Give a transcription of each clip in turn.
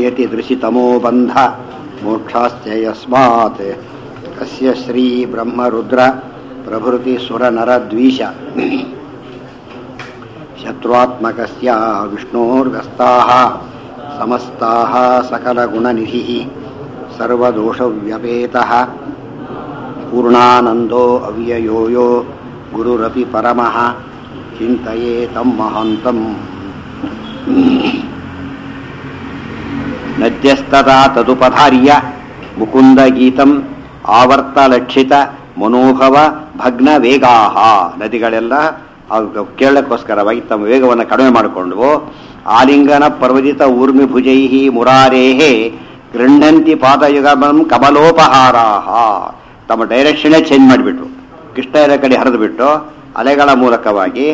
ಯತಿ ದೃಶಿತಮೋ ಬಂಧ ಮೋಕ್ಷಾಸ್ಯ ಯಸ್ಮಾತ್ ಕಸ್ಯ ಶ್ರೀ ಬ್ರಹ್ಮ ರುದ್ರ ಪ್ರಭೃತಿ ಸುರ ನರ ದ್ವೀಷ ಶತ್ರುತ್ಮಕಸ್ಯ ವಿಷ್ಣೋರ್ವ್ಯಸ್ತಾಃ ಸಮಸ್ತಾಃ ಸಕಲಗುಣನಿಧಿಃ ಸರ್ವದೋಷವ್ಯಪೇತಃ ಪೂರ್ಣಾನಂದೋ ಅವ್ಯಯೋ ಯೋ ಗುರುರಪಿ ಪರಮಃ ಚಿಂತಯೇತಂ ಮಹಾಂತಂ ನದ್ಯಸ್ತದಾ ತದುಪಧಾರ್ಯ ಮುಕುಂದಗೀತಂ ಆವರ್ತಲಕ್ಷಿತ ಮನೋಭವ ಭಗ್ನ ವೇಗಾಹ. ನದಿಗಳೆಲ್ಲ ಕೇಳಕ್ಕೋಸ್ಕರವಾಗಿ ತಮ್ಮ ವೇಗವನ್ನು ಕಡಿಮೆ ಮಾಡಿಕೊಂಡು ಆಲಿಂಗನ ಪರ್ವದಿತ ಊರ್ಮಿ ಭುಜೈಹಿ ಮುರಾರೇಹೇ ಗೃಹಂತಿ ಪಾದಯುಗಮಂ ಕಮಲೋಪಹಾರಾಹ. ತಮ್ಮ ಡೈರೆಕ್ಷನ್ನೇ ಚೇಂಜ್ ಮಾಡಿಬಿಟ್ರು. ಕೃಷ್ಣರ ಕಡೆ ಹರಿದುಬಿಟ್ಟು ಅಲೆಗಳ ಮೂಲಕವಾಗಿ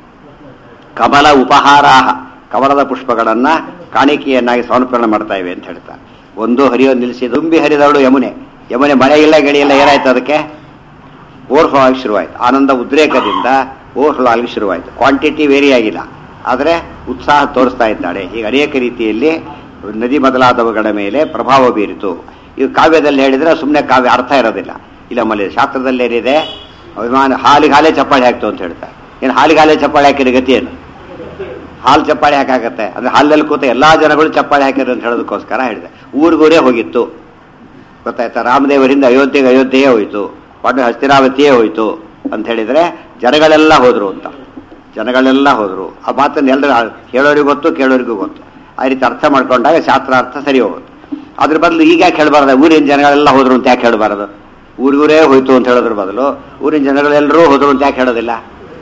ಕಮಲ ಉಪಹಾರಾಹ, ಕಮಲದ ಪುಷ್ಪಗಳನ್ನು ಕಾಣಿಕೆಯನ್ನಾಗಿ ಸಮರ್ಪಣೆ ಮಾಡ್ತಾ ಇವೆ ಅಂತ ಹೇಳ್ತಾರೆ. ಒಂದು ಹರಿಯೋ ನಿಲ್ಲಿಸಿ ತುಂಬಿ ಹರಿದವಳು ಯಮುನೆ. ಯಮುನೆ ಮಳೆ ಇಲ್ಲ ಗಡಿ ಇಲ್ಲ, ಏನಾಯ್ತು ಅದಕ್ಕೆ ಓವರ್ಫ್ಲೋ ಆಗಿ ಶುರುವಾಯಿತು. ಆನಂದ ಉದ್ರೇಕದಿಂದ ಓವರ್ಫ್ಲೋ ಆಗಿ ಶುರುವಾಯಿತು. ಕ್ವಾಂಟಿಟಿ ವೇರಿ ಆಗಿಲ್ಲ, ಆದರೆ ಉತ್ಸಾಹ ತೋರಿಸ್ತಾ ಇದ್ದಾಳೆ. ಹೀಗೆ ಅನೇಕ ರೀತಿಯಲ್ಲಿ ನದಿ ಮೊದಲಾದವುಗಳ ಮೇಲೆ ಪ್ರಭಾವ ಬೀರಿತು. ಇದು ಕಾವ್ಯದಲ್ಲಿ ಹೇಳಿದರೆ ಸುಮ್ಮನೆ ಕಾವ್ಯ ಅರ್ಥ ಇರೋದಿಲ್ಲ. ಇಲ್ಲ ಮಲ್ಲಿ ಶಾಸ್ತ್ರದಲ್ಲಿ ಏನಿದೆ, ಅಭಿಮಾನ ಹಾಲಿಗೆ ಹಾಲೇ ಚಪ್ಪಾಳೆ ಹಾಕ್ತು ಅಂತ ಹೇಳ್ತಾರೆ. ಏನು ಹಾಲಿಗೆ ಹಾಲೇ ಚಪ್ಪಾಳೆ ಹಾಕಿದ ಗತಿ ಏನು? ಹಾಲು ಚಪ್ಪಾಳೆ ಹಾಕಾಗತ್ತೆ ಅಂದರೆ ಹಾಲಲ್ಲಿ ಕೂತ ಎಲ್ಲ ಜನಗಳು ಚಪ್ಪಾಳೆ ಹಾಕಿದ್ರು ಅಂತ ಹೇಳೋದಕ್ಕೋಸ್ಕರ ಹೇಳಿದೆ. ಊರಿಗೂರೇ ಹೋಗಿತ್ತು, ಗೊತ್ತಾಯ್ತಾ? ರಾಮದೇವರಿಂದ ಅಯೋಧ್ಯೆಯೇ ಹೋಯಿತು, ಪಾಂಡು ಹಸ್ತಿನಾವತಿಯೇ ಹೋಯಿತು ಅಂತ ಹೇಳಿದರೆ ಜನಗಳೆಲ್ಲ ಹೋದರು ಅಂತ. ಜನಗಳೆಲ್ಲ ಹೋದರು. ಆ ಮಾತನ್ನು ಎಲ್ಲರೂ ಹೇಳೋರಿಗೂ ಗೊತ್ತು, ಕೇಳೋರಿಗೂ ಗೊತ್ತು. ಆ ರೀತಿ ಅರ್ಥ ಮಾಡ್ಕೊಂಡಾಗ ಶಾಸ್ತ್ರಾರ್ಥ ಸರಿ ಹೋಗುತ್ತೆ. ಅದ್ರ ಬದಲು ಈಗ ಯಾಕೆ ಹೇಳಬಾರ್ದು? ಊರಿನ ಜನಗಳೆಲ್ಲ ಹೋದರು ಅಂತ ಯಾಕೆ ಹೇಳಬಾರದು? ಊರಿಗೂರೇ ಹೋಯ್ತು ಅಂತ ಹೇಳೋದ್ರ ಬದಲು ಊರಿನ ಜನಗಳೆಲ್ಲರೂ ಹೋದರು ಅಂತ ಯಾಕೆ ಹೇಳೋದಿಲ್ಲ?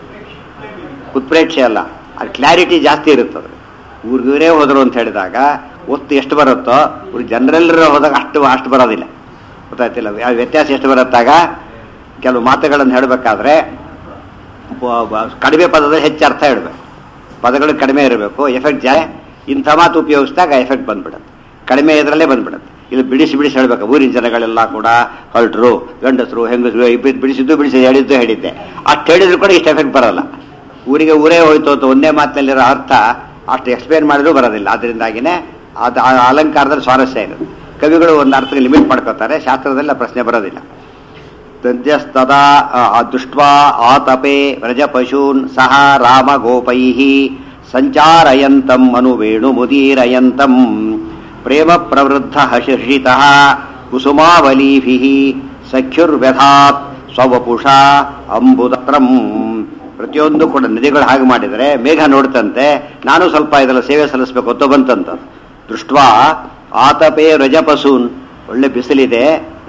ಉತ್ಪ್ರೇಕ್ಷೆ ಅಲ್ಲ, ಅದು ಕ್ಲಾರಿಟಿ ಜಾಸ್ತಿ ಇರುತ್ತದೆ. ಊರಿಗೂರೇ ಹೋದರು ಅಂತ ಹೇಳಿದಾಗ ಒತ್ತು ಎಷ್ಟು ಬರುತ್ತೋ ಊರು ಜನರೆಲ್ಲರೂ ಹೋದಾಗ ಅಷ್ಟು ಬರೋದಿಲ್ಲ. ಗೊತ್ತಾಯ್ತಿಲ್ಲ? ವ್ಯತ್ಯಾಸ ಎಷ್ಟು ಬರುತ್ತಾಗ ಕೆಲವು ಮಾತುಗಳನ್ನು ಹೇಳಬೇಕಾದ್ರೆ ಕಡಿಮೆ ಪದದಲ್ಲಿ ಹೆಚ್ಚು ಅರ್ಥ ಹೇಳಬೇಕು. ಪದಗಳು ಕಡಿಮೆ ಇರಬೇಕು, ಎಫೆಕ್ಟ್ ಇಂಥ ಮಾತು ಉಪಯೋಗಿಸಿದಾಗ ಎಫೆಕ್ಟ್ ಬಂದ್ಬಿಡುತ್ತೆ. ಕಡಿಮೆ ಇದರಲ್ಲೇ ಬಂದ್ಬಿಡುತ್ತೆ. ಇಲ್ಲಿ ಬಿಡಿಸಿ ಹೇಳ್ಬೇಕು. ಊರಿನ ಜನಗಳೆಲ್ಲ ಕೂಡ ಹೊರಟರು, ಗಂಡಸರು ಹೆಂಗಸರು ಬಿಡಿಸಿದ್ದು ಹೇಳಿದ್ದೆ ಅಷ್ಟು ಹೇಳಿದ್ರು ಕೂಡ ಇಷ್ಟು ಎಫೆಕ್ಟ್ ಬರೋಲ್ಲ. ಊರೇ ಹೋಯ್ತು ಅಂತ ಒಂದೇ ಮಾತಿನಲ್ಲಿರೋ ಅರ್ಥ ಅಷ್ಟು ಎಕ್ಸ್ಪ್ಲೇನ್ ಮಾಡಿದ್ರು ಬರೋದಿಲ್ಲ. ಅದರಿಂದಾಗಿನೇ ಅದು ಅಲಂಕಾರದಲ್ಲಿ ಸ್ವಾರಸ್ಯ ಇರುತ್ತೆ. ಕವಿಗಳು ಒಂದು ಅರ್ಥಕ್ಕೆ ಲಿಮಿಟ್ ಮಾಡ್ಕೋತಾರೆ, ಶಾಸ್ತ್ರದಲ್ಲಿ ಆ ಪ್ರಶ್ನೆ ಬರೋದಿಲ್ಲ. ತದ್ಯಸ್ತದಾ ದೃಷ್ಟ್ವಾ ಆತಪೆ ವ್ರಜಪಶೂನ್ ಸಹ ರಾಮ ಗೋಪೈಃ ಸಂಚಾರಯಂತಂ ಅನುವೇಣು ಮುದೀರಯಂತಂ ಪ್ರೇಮ ಪ್ರವೃದ್ಧ ಹರ್ಷಿತಃ ಕುಸುಮಾವಲೀಭಿಃ ಸಖ್ಯುರ್ವ್ಯಥಾತ್ ಸ್ವವಪುಷಾ ಅಂಬುದತ್ರಂ. ಪ್ರತಿಯೊಂದು ಕೂಡ ನದಿಗಳು ಹಾಗೆ ಮಾಡಿದರೆ ಮೇಘ ನೋಡ್ತಂತೆ, ನಾನು ಸ್ವಲ್ಪ ಇದೆಲ್ಲ ಸೇವೆ ಸಲ್ಲಿಸಬೇಕು ಅಂತ ಬಂತಂತ. ದೃಷ್ಟ್ವಾ ಆತಪೇ ರಜಪಸೂನ್, ಒಳ್ಳೆ ಬಿಸಿಲಿದೆ,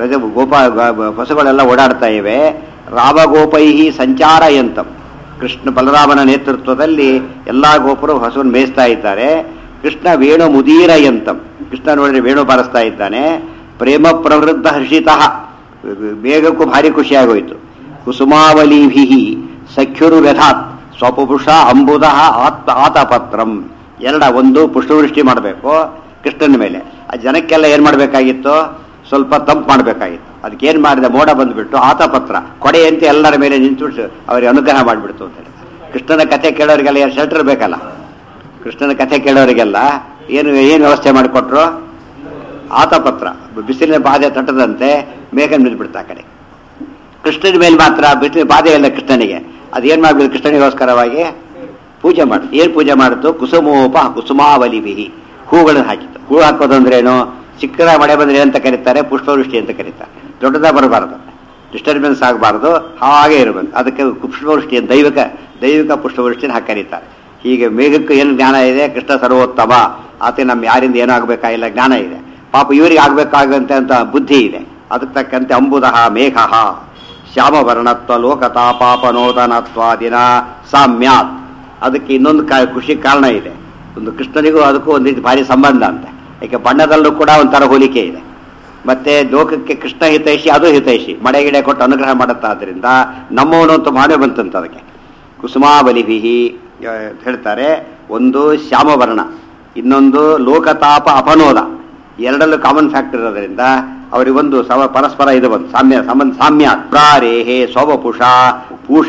ಪಶುಗಳೆಲ್ಲ ಓಡಾಡ್ತಾ ಇವೆ. ರಾಮಗೋಪೈಹಿ ಸಂಚಾರಯಂತಂ, ಕೃಷ್ಣ ಬಲರಾಮನ ನೇತೃತ್ವದಲ್ಲಿ ಎಲ್ಲಾ ಗೋಪರು ಹಸುವನ್ನು ಮೇಯಿಸ್ತಾ ಇದ್ದಾರೆ. ಕೃಷ್ಣ ವೇಣು ಮುದೀರಯಂತಂ, ಕೃಷ್ಣ ನೋಡಿದ್ರೆ ವೇಣು ಬಾರಿಸ್ತಾ ಇದ್ದಾನೆ. ಪ್ರೇಮ ಪ್ರವೃದ್ಧ ಹರ್ಷಿತಃ, ಬೇಗಕ್ಕೂ ಭಾರಿ ಖುಷಿಯಾಗೋಯ್ತು. ಕುಸುಮಾವಲೀಭಿ ಸಖ್ಯುರು ವ್ಯಥಾತ್ ಸ್ವಪುಷ ಅಂಬುದ ಆತಪತ್ರಂ. ಒಂದು ಪುಷ್ಪವೃಷ್ಟಿ ಮಾಡಬೇಕು ಕೃಷ್ಣನ ಮೇಲೆ. ಆ ಜನಕ್ಕೆಲ್ಲ ಏನ್ ಮಾಡಬೇಕಾಗಿತ್ತು? ಸ್ವಲ್ಪ ತಂಪು ಮಾಡಬೇಕಾಗಿತ್ತು. ಅದಕ್ಕೇನು ಮಾಡಿದೆ? ಮೋಡ ಬಂದ್ಬಿಟ್ಟು ಆತಪತ್ರ ಕೊಡೆಯಂತೆ ಎಲ್ಲರ ಮೇಲೆ ನಿಂತುಬಿಟ್ಟು ಅವರಿಗೆ ಅನುಗ್ರಹ ಮಾಡಿಬಿಡ್ತು ಅಂತ ಹೇಳಿ. ಕೃಷ್ಣನ ಕಥೆ ಕೇಳೋರಿಗೆಲ್ಲ ಶೆಲ್ಟರ್ ಬೇಕಲ್ಲ. ಕೃಷ್ಣನ ಕಥೆ ಕೇಳೋರಿಗೆಲ್ಲ ಏನು ವ್ಯವಸ್ಥೆ ಮಾಡಿಕೊಟ್ರು? ಆತಪತ್ರ, ಬಿಸಿಲಿನ ಬಾಧೆ ತಟ್ಟದಂತೆ ಮೇಘ ನಿಲ್ಬಿಡ್ತಾ ಕಡೆ. ಕೃಷ್ಣನ ಮೇಲೆ ಮಾತ್ರ ಬಿಸಿಲಿನ ಬಾಧೆ ಇಲ್ಲ ಕೃಷ್ಣನಿಗೆ. ಅದೇನು ಮಾಡ್ಬಿಟ್ಟು ಕೃಷ್ಣನಿಗೋಸ್ಕರವಾಗಿ ಪೂಜೆ ಮಾಡಿತು. ಏನು ಪೂಜೆ ಮಾಡಿತು? ಕುಸುಮಾವಲಿಭಿಹಿ, ಹೂಗಳನ್ನು ಹಾಕಿತು. ಹೂ ಹಾಕೋದಂದ್ರೇನು? ಚಿಕ್ಕದ ಮಳೆ ಬಂದ್ರೆ ಅಂತ ಕರೀತಾರೆ, ಪುಷ್ಪವೃಷ್ಟಿ ಅಂತ ಕರೀತಾರೆ. ದೊಡ್ಡದ ಬರಬಾರದು, ಡಿಸ್ಟರ್ಬೆನ್ಸ್ ಆಗಬಾರ್ದು, ಹಾಗೆ ಇರಬೇಕು. ಅದಕ್ಕೆ ಪುಷ್ಪವೃಷ್ಟಿಯನ್ನು ದೈವಿಕ ಪುಷ್ಪವೃಷ್ಟಿನ ಹಾಕಿ ಕರೀತಾರೆ. ಹೀಗೆ ಮೇಘಕ್ಕೆ ಏನು ಜ್ಞಾನ ಇದೆ? ಕೃಷ್ಣ ಸರ್ವೋತ್ತಮ, ಆತ ನಮ್ಮ ಯಾರಿಂದ ಏನೂ ಆಗಬೇಕಾಗಿಲ್ಲ ಜ್ಞಾನ ಇದೆ. ಪಾಪ ಇವರಿಗೆ ಆಗಬೇಕಾಗಂತೆ ಅಂತ ಬುದ್ಧಿ ಇದೆ. ಅದಕ್ಕೆ ತಕ್ಕಂತೆ ಅಂಬುದಃ ಮೇಘ ಶ್ಯಾಮವರ್ಣತ್ವ ಲೋಕತಾಪಾಪನೋದನತ್ವಾದಿನ ಸಾಮ್ಯಾತ್. ಅದಕ್ಕೆ ಇನ್ನೊಂದು ಖುಷಿ ಕಾರಣ ಇದೆ. ಒಂದು ಕೃಷ್ಣನಿಗೂ ಅದಕ್ಕೂ ಒಂದು ಭಾರಿ ಸಂಬಂಧ ಅಂತ. ಯಾಕೆ ಬಣ್ಣದಲ್ಲೂ ಕೂಡ ಒಂಥರ ಹೋಲಿಕೆ ಇದೆ. ಮತ್ತೆ ಲೋಕಕ್ಕೆ ಕೃಷ್ಣ ಹಿತೈಷಿ, ಅದು ಹಿತೈಷಿ, ಮಳೆ ಗಿಡ ಕೊಟ್ಟು ಅನುಗ್ರಹ ಮಾಡುತ್ತಾದ್ರಿಂದ ನಮ್ಮವನು ಅಂತ ಮಾಡೇ ಬಂತಂತ. ಅದಕ್ಕೆ ಕುಸುಮಾವಲಿಭಿಹಿ ಹೇಳ್ತಾರೆ. ಒಂದು ಶ್ಯಾಮವರ್ಣ, ಇನ್ನೊಂದು ಲೋಕತಾಪ ಅಪನೋದ. ಎರಡಲ್ಲೂ ಕಾಮನ್ ಫ್ಯಾಕ್ಟರ್ ಇರೋದ್ರಿಂದ ಅವರಿಗೊಂದು ಪರಸ್ಪರ ಇದು ಬಂದು ಸಾಮ್ಯ. ಪ್ರಾರೇಹೇ ಸ್ವವಪುಷ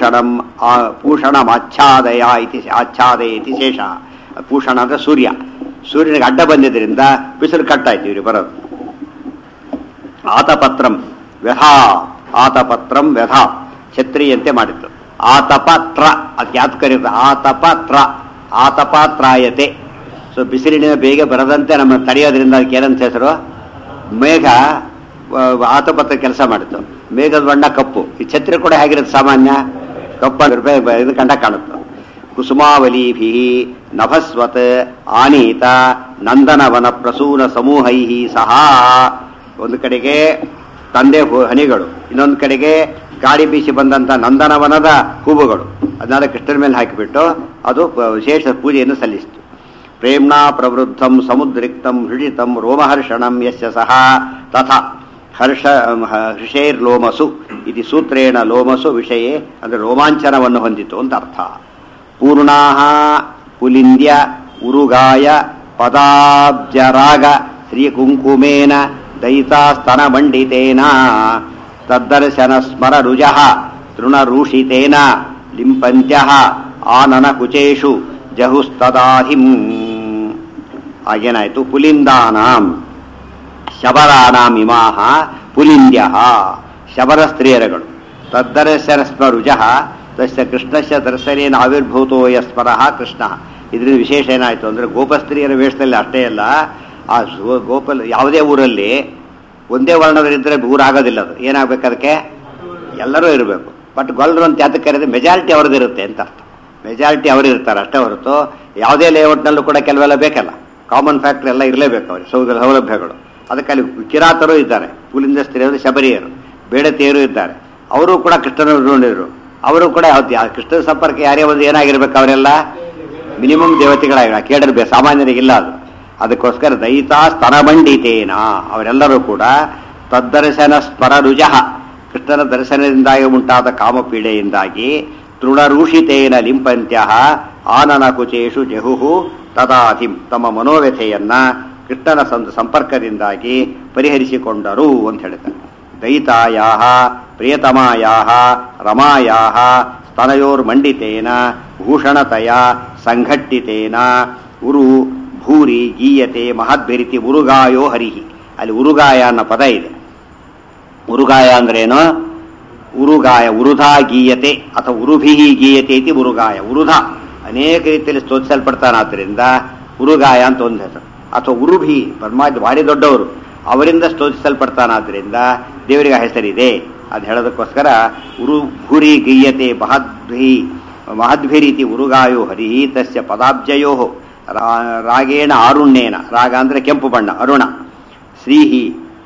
ಭೂಷಣಮಾಚ್ಛಾದಯ ಇತಿ ಶೇಷ. ಭೂಷಣ ಅಂದರೆ ಸೂರ್ಯ. ಸೂರ್ಯನಿಗೆ ಅಡ್ಡ ಬಂದಿದ್ದರಿಂದ ಬಿಸಿಲು ಕಟ್ಟಾಯ್ತು ಇವ್ರಿಗೆ ಬರೋದು. ಆತಪತ್ರಂ ವ್ಯಥಾ, ಆತಪತ್ರಂ ವ್ಯಥಾ ಛತ್ರಿಯಂತೆ ಮಾಡಿತ್ತು. ಆತಪತ್ರ ಅದಕ್ಕೆ ಯಾತ್ ಕರೀತಾರೆ ಆತಪತ್ರ, ಆತಪತ್ರಾಯತೆ. ಸೊ ಬಿಸಿಲಿನ ಬೇಗ ಬರದಂತೆ ನಮ್ಮ ತಡೆಯೋದ್ರಿಂದ ಅದಕ್ಕೆ ಏನಂತ ಹೆಸರು? ಮೇಘ ಆತಪತ್ರ ಕೆಲಸ ಮಾಡಿತ್ತು. ಮೇಘದ ಬಣ್ಣ ಕಪ್ಪು. ಈ ಛತ್ರಿ ಕೂಡ ಹೇಗಿರುತ್ತೆ ಸಾಮಾನ್ಯ ಕಪ್ಪ ಇದು ಕಂಡ ಕಾಣುತ್ತೆ. ಕುಸುಮಾವಲೀಭಿ ನಭಸ್ವತ್ ಆನೀತ ನಂದನವನ ಪ್ರಸೂನ ಸಮೂಹೈ ಸಹ. ಒಂದು ಕಡೆಗೆ ತಂದೆ ಹನಿಗಳು, ಇನ್ನೊಂದು ಕಡೆಗೆ ಗಾಳಿ ಬೀಸಿ ಬಂದಂಥ ನಂದನವನದ ಹೂವುಗಳು, ಅದನ್ನೆಲ್ಲ ಕೃಷ್ಣನ ಮೇಲೆ ಹಾಕಿಬಿಟ್ಟು ಅದು ವಿಶೇಷ ಪೂಜೆಯನ್ನು ಸಲ್ಲಿಸಿತು. ಪ್ರೇಮ್ನಾ ಪ್ರವೃದ್ಧಂ ಸಮುದ್ರಿಕ್ತಂ ಹೃಷಿತಂ ರೋಮಹರ್ಷಣಂ ಯಸ್ಯ ಸಹ ತಥಾ ಹರ್ಷೇರ್ಲೋಮಸು ಇದು ಸೂತ್ರೇಣ ಲೋಮಸು ವಿಷಯೇ ಅಂದರೆ ರೋಮಾಂಚನವನ್ನು ಹೊಂದಿತು ಅಂತ ಅರ್ಥ. ಪೂರ್ಣಾಹ ಪುಲಿಂದ್ಯ ಉರುಗಾಯ ಪದಾಬ್ಜರಾಗ ಶ್ರೀಕುಂಕುಮೇನ ದಯಿತಾಸ್ತನಮಂಡಿತೇನ ತದ್ದರ್ಶನ ಸ್ಮರ ರುಜಃ ತೃಣರೂಷಿತೇನ ಲಿಂಪಂತ್ಯಃ ಆನನ ಕುಚೇಷು ಜಹುಸ್ತದಾಹಿಂ. ಆಗೇನಾಯಿತು? ಪುಲಿಂದಾನಾಂ ಶಬರಾಣಾಂ ಇಮಾಹ ಪುಲಿಂದ್ಯಃ, ಶಬರ ಸ್ತ್ರೀಯರುಗಳು. ತದ್ದರ್ಶನ ಸ್ಮರುಜಃ ತಸ್ಯ ಕೃಷ್ಣಸ್ಯ ದರ್ಶನೇನ ಆವಿರ್ಭೂತೋ ಯಸ್ಮರಃ ಕೃಷ್ಣ. ಇದರಿಂದ ವಿಶೇಷ ಏನಾಯಿತು ಅಂದರೆ ಗೋಪಸ್ತ್ರೀಯರ ವೇಷದಲ್ಲಿ ಅಷ್ಟೇ ಅಲ್ಲ, ಆ ಗೋಪಲ್ ಯಾವುದೇ ಊರಲ್ಲಿ ಒಂದೇ ವರ್ಣದಲ್ಲಿದ್ದರೆ ಊರಾಗೋದಿಲ್ಲ. ಅದು ಏನಾಗಬೇಕು? ಅದಕ್ಕೆ ಎಲ್ಲರೂ ಇರಬೇಕು. ಬಟ್ ಗೊಲ್ಲರು ಅಂತ ಯಾತಕ್ಕೆ ಕರೆದ್ರೆ ಮೆಜಾರಿಟಿ ಅವ್ರದ್ದಿರುತ್ತೆ ಅಂತ ಅರ್ಥ. ಮೆಜಾರಿಟಿ ಅವರು ಇರ್ತಾರೆ ಅಷ್ಟೇ ಹೊರತು ಯಾವುದೇ ಲೇಔಟ್ನಲ್ಲೂ ಕೂಡ ಕೆಲವೆಲ್ಲ ಬೇಕಲ್ಲ, ಕಾಮನ್ ಫ್ಯಾಕ್ಟ್ರಿ ಎಲ್ಲ ಇರಲೇಬೇಕು ಅವ್ರಿಗೆ ಸೌಲಭ್ಯಗಳು. ಅದಕ್ಕೆ ಅಲ್ಲಿ ಕಿರಾತರು ಇದ್ದಾರೆ, ಪುಲಿಂದ ಸ್ತ್ರೀಯರು, ಶಬರಿಯರು, ಬೇಡತಿಯರು ಇದ್ದಾರೆ. ಅವರು ಕೂಡ ಕೃಷ್ಣನ ನೋಡಿದ್ರು. ಅವರು ಕೂಡ ಕೃಷ್ಣನ ಸಂಪರ್ಕ ಯಾರೇ ಒಂದು ಏನಾಗಿರ್ಬೇಕು, ಅವರೆಲ್ಲ ಮಿನಿಮಮ್ ದೇವತೆಗಳಾಗಿರ ಕೇಳಿರ್ಬೇಕು, ಸಾಮಾನ್ಯರಿಗಿಲ್ಲ ಅದು. ಅದಕ್ಕೋಸ್ಕರ ದಯಿತಾ ಸ್ತನಮಂಡಿತೇನ ಅವರೆಲ್ಲರೂ ಕೂಡ ತದ್ದರ್ಶನ ಸ್ಮರ ರುಜಃ ಕೃಷ್ಣನ ದರ್ಶನದಿಂದಾಗಿ ಉಂಟಾದ ಕಾಮಪೀಡೆಯಿಂದಾಗಿ ತೃಣರೂಷಿತೇನ ಲಿಂಪಂತ್ಯಃ ಆನನ ಕುಚೇಷು ಜಹುಹು ತದಾಧಿಂ ತಮ್ಮ ಮನೋವ್ಯಥೆಯನ್ನ ಕೃಷ್ಣನ ಸಂಪರ್ಕದಿಂದಾಗಿ ಪರಿಹರಿಸಿಕೊಂಡರು ಅಂತ ಹೇಳ್ತಾರೆ. ದಯಿತಾಯಾಹ ಪ್ರಿಯತಮಾಯಾಹ ರಮಾಯಾಹ ಸ್ತನಯೋರ್ಮಂಡಿತೇನ ಭೂಷಣತೆಯ ಸಂಘಟ್ಟಿತೇನ ಉರು ಭೂರಿ ಗೀಯತೆ ಮಹದ್ಭಿರಿತಿ ಉರುಗಾಯೋ ಹರಿಹಿ. ಅಲ್ಲಿ ಉರುಗಾಯ ಅನ್ನೋ ಪದ ಇದೆ. ಉರುಗಾಯ ಅಂದ್ರೇನು? ಉರುಗಾಯ ಉರುಧಾ ಗೀಯತೆ ಅಥವಾ ಉರುಭಿಹಿ ಗೀಯತೆ ಇತಿ ಉರುಗಾಯ. ಉರುಧ ಅನೇಕ ರೀತಿಯಲ್ಲಿ ಸ್ತೋತಿಸಲ್ಪಡ್ತಾನಾದ್ರಿಂದ ಉರುಗಾಯ ಅಂತ ಒಂದು ಹೆಸರು. ಅಥವಾ ಉರುಭಿ ಪರಮಾತ್ಮ ಭಾರಿ ದೊಡ್ಡವರು, ಅವರಿಂದ ಸ್ತೋತಿಸಲ್ಪಡ್ತಾನಾದ್ರಿಂದ ದೇವರಿಗೆ ಆ ಹೆಸರಿದೆ. ಅದು ಹೇಳೋದಕ್ಕೋಸ್ಕರ ಉರು ಭೂರಿ ಗೀಯತೆ ಮಹದ್ಭಿರೀತಿ ಉರುಗಾಯೋ ಹರಿಹಿ ತಸ್ಯ ಪದಾಬ್ಜಯೋ ರಾಗೇಣ ಆರುಣ್ಯೇನ, ರಾಗ ಅಂದರೆ ಕೆಂಪು ಬಣ್ಣ, ಅರುಣ, ಶ್ರೀಹಿ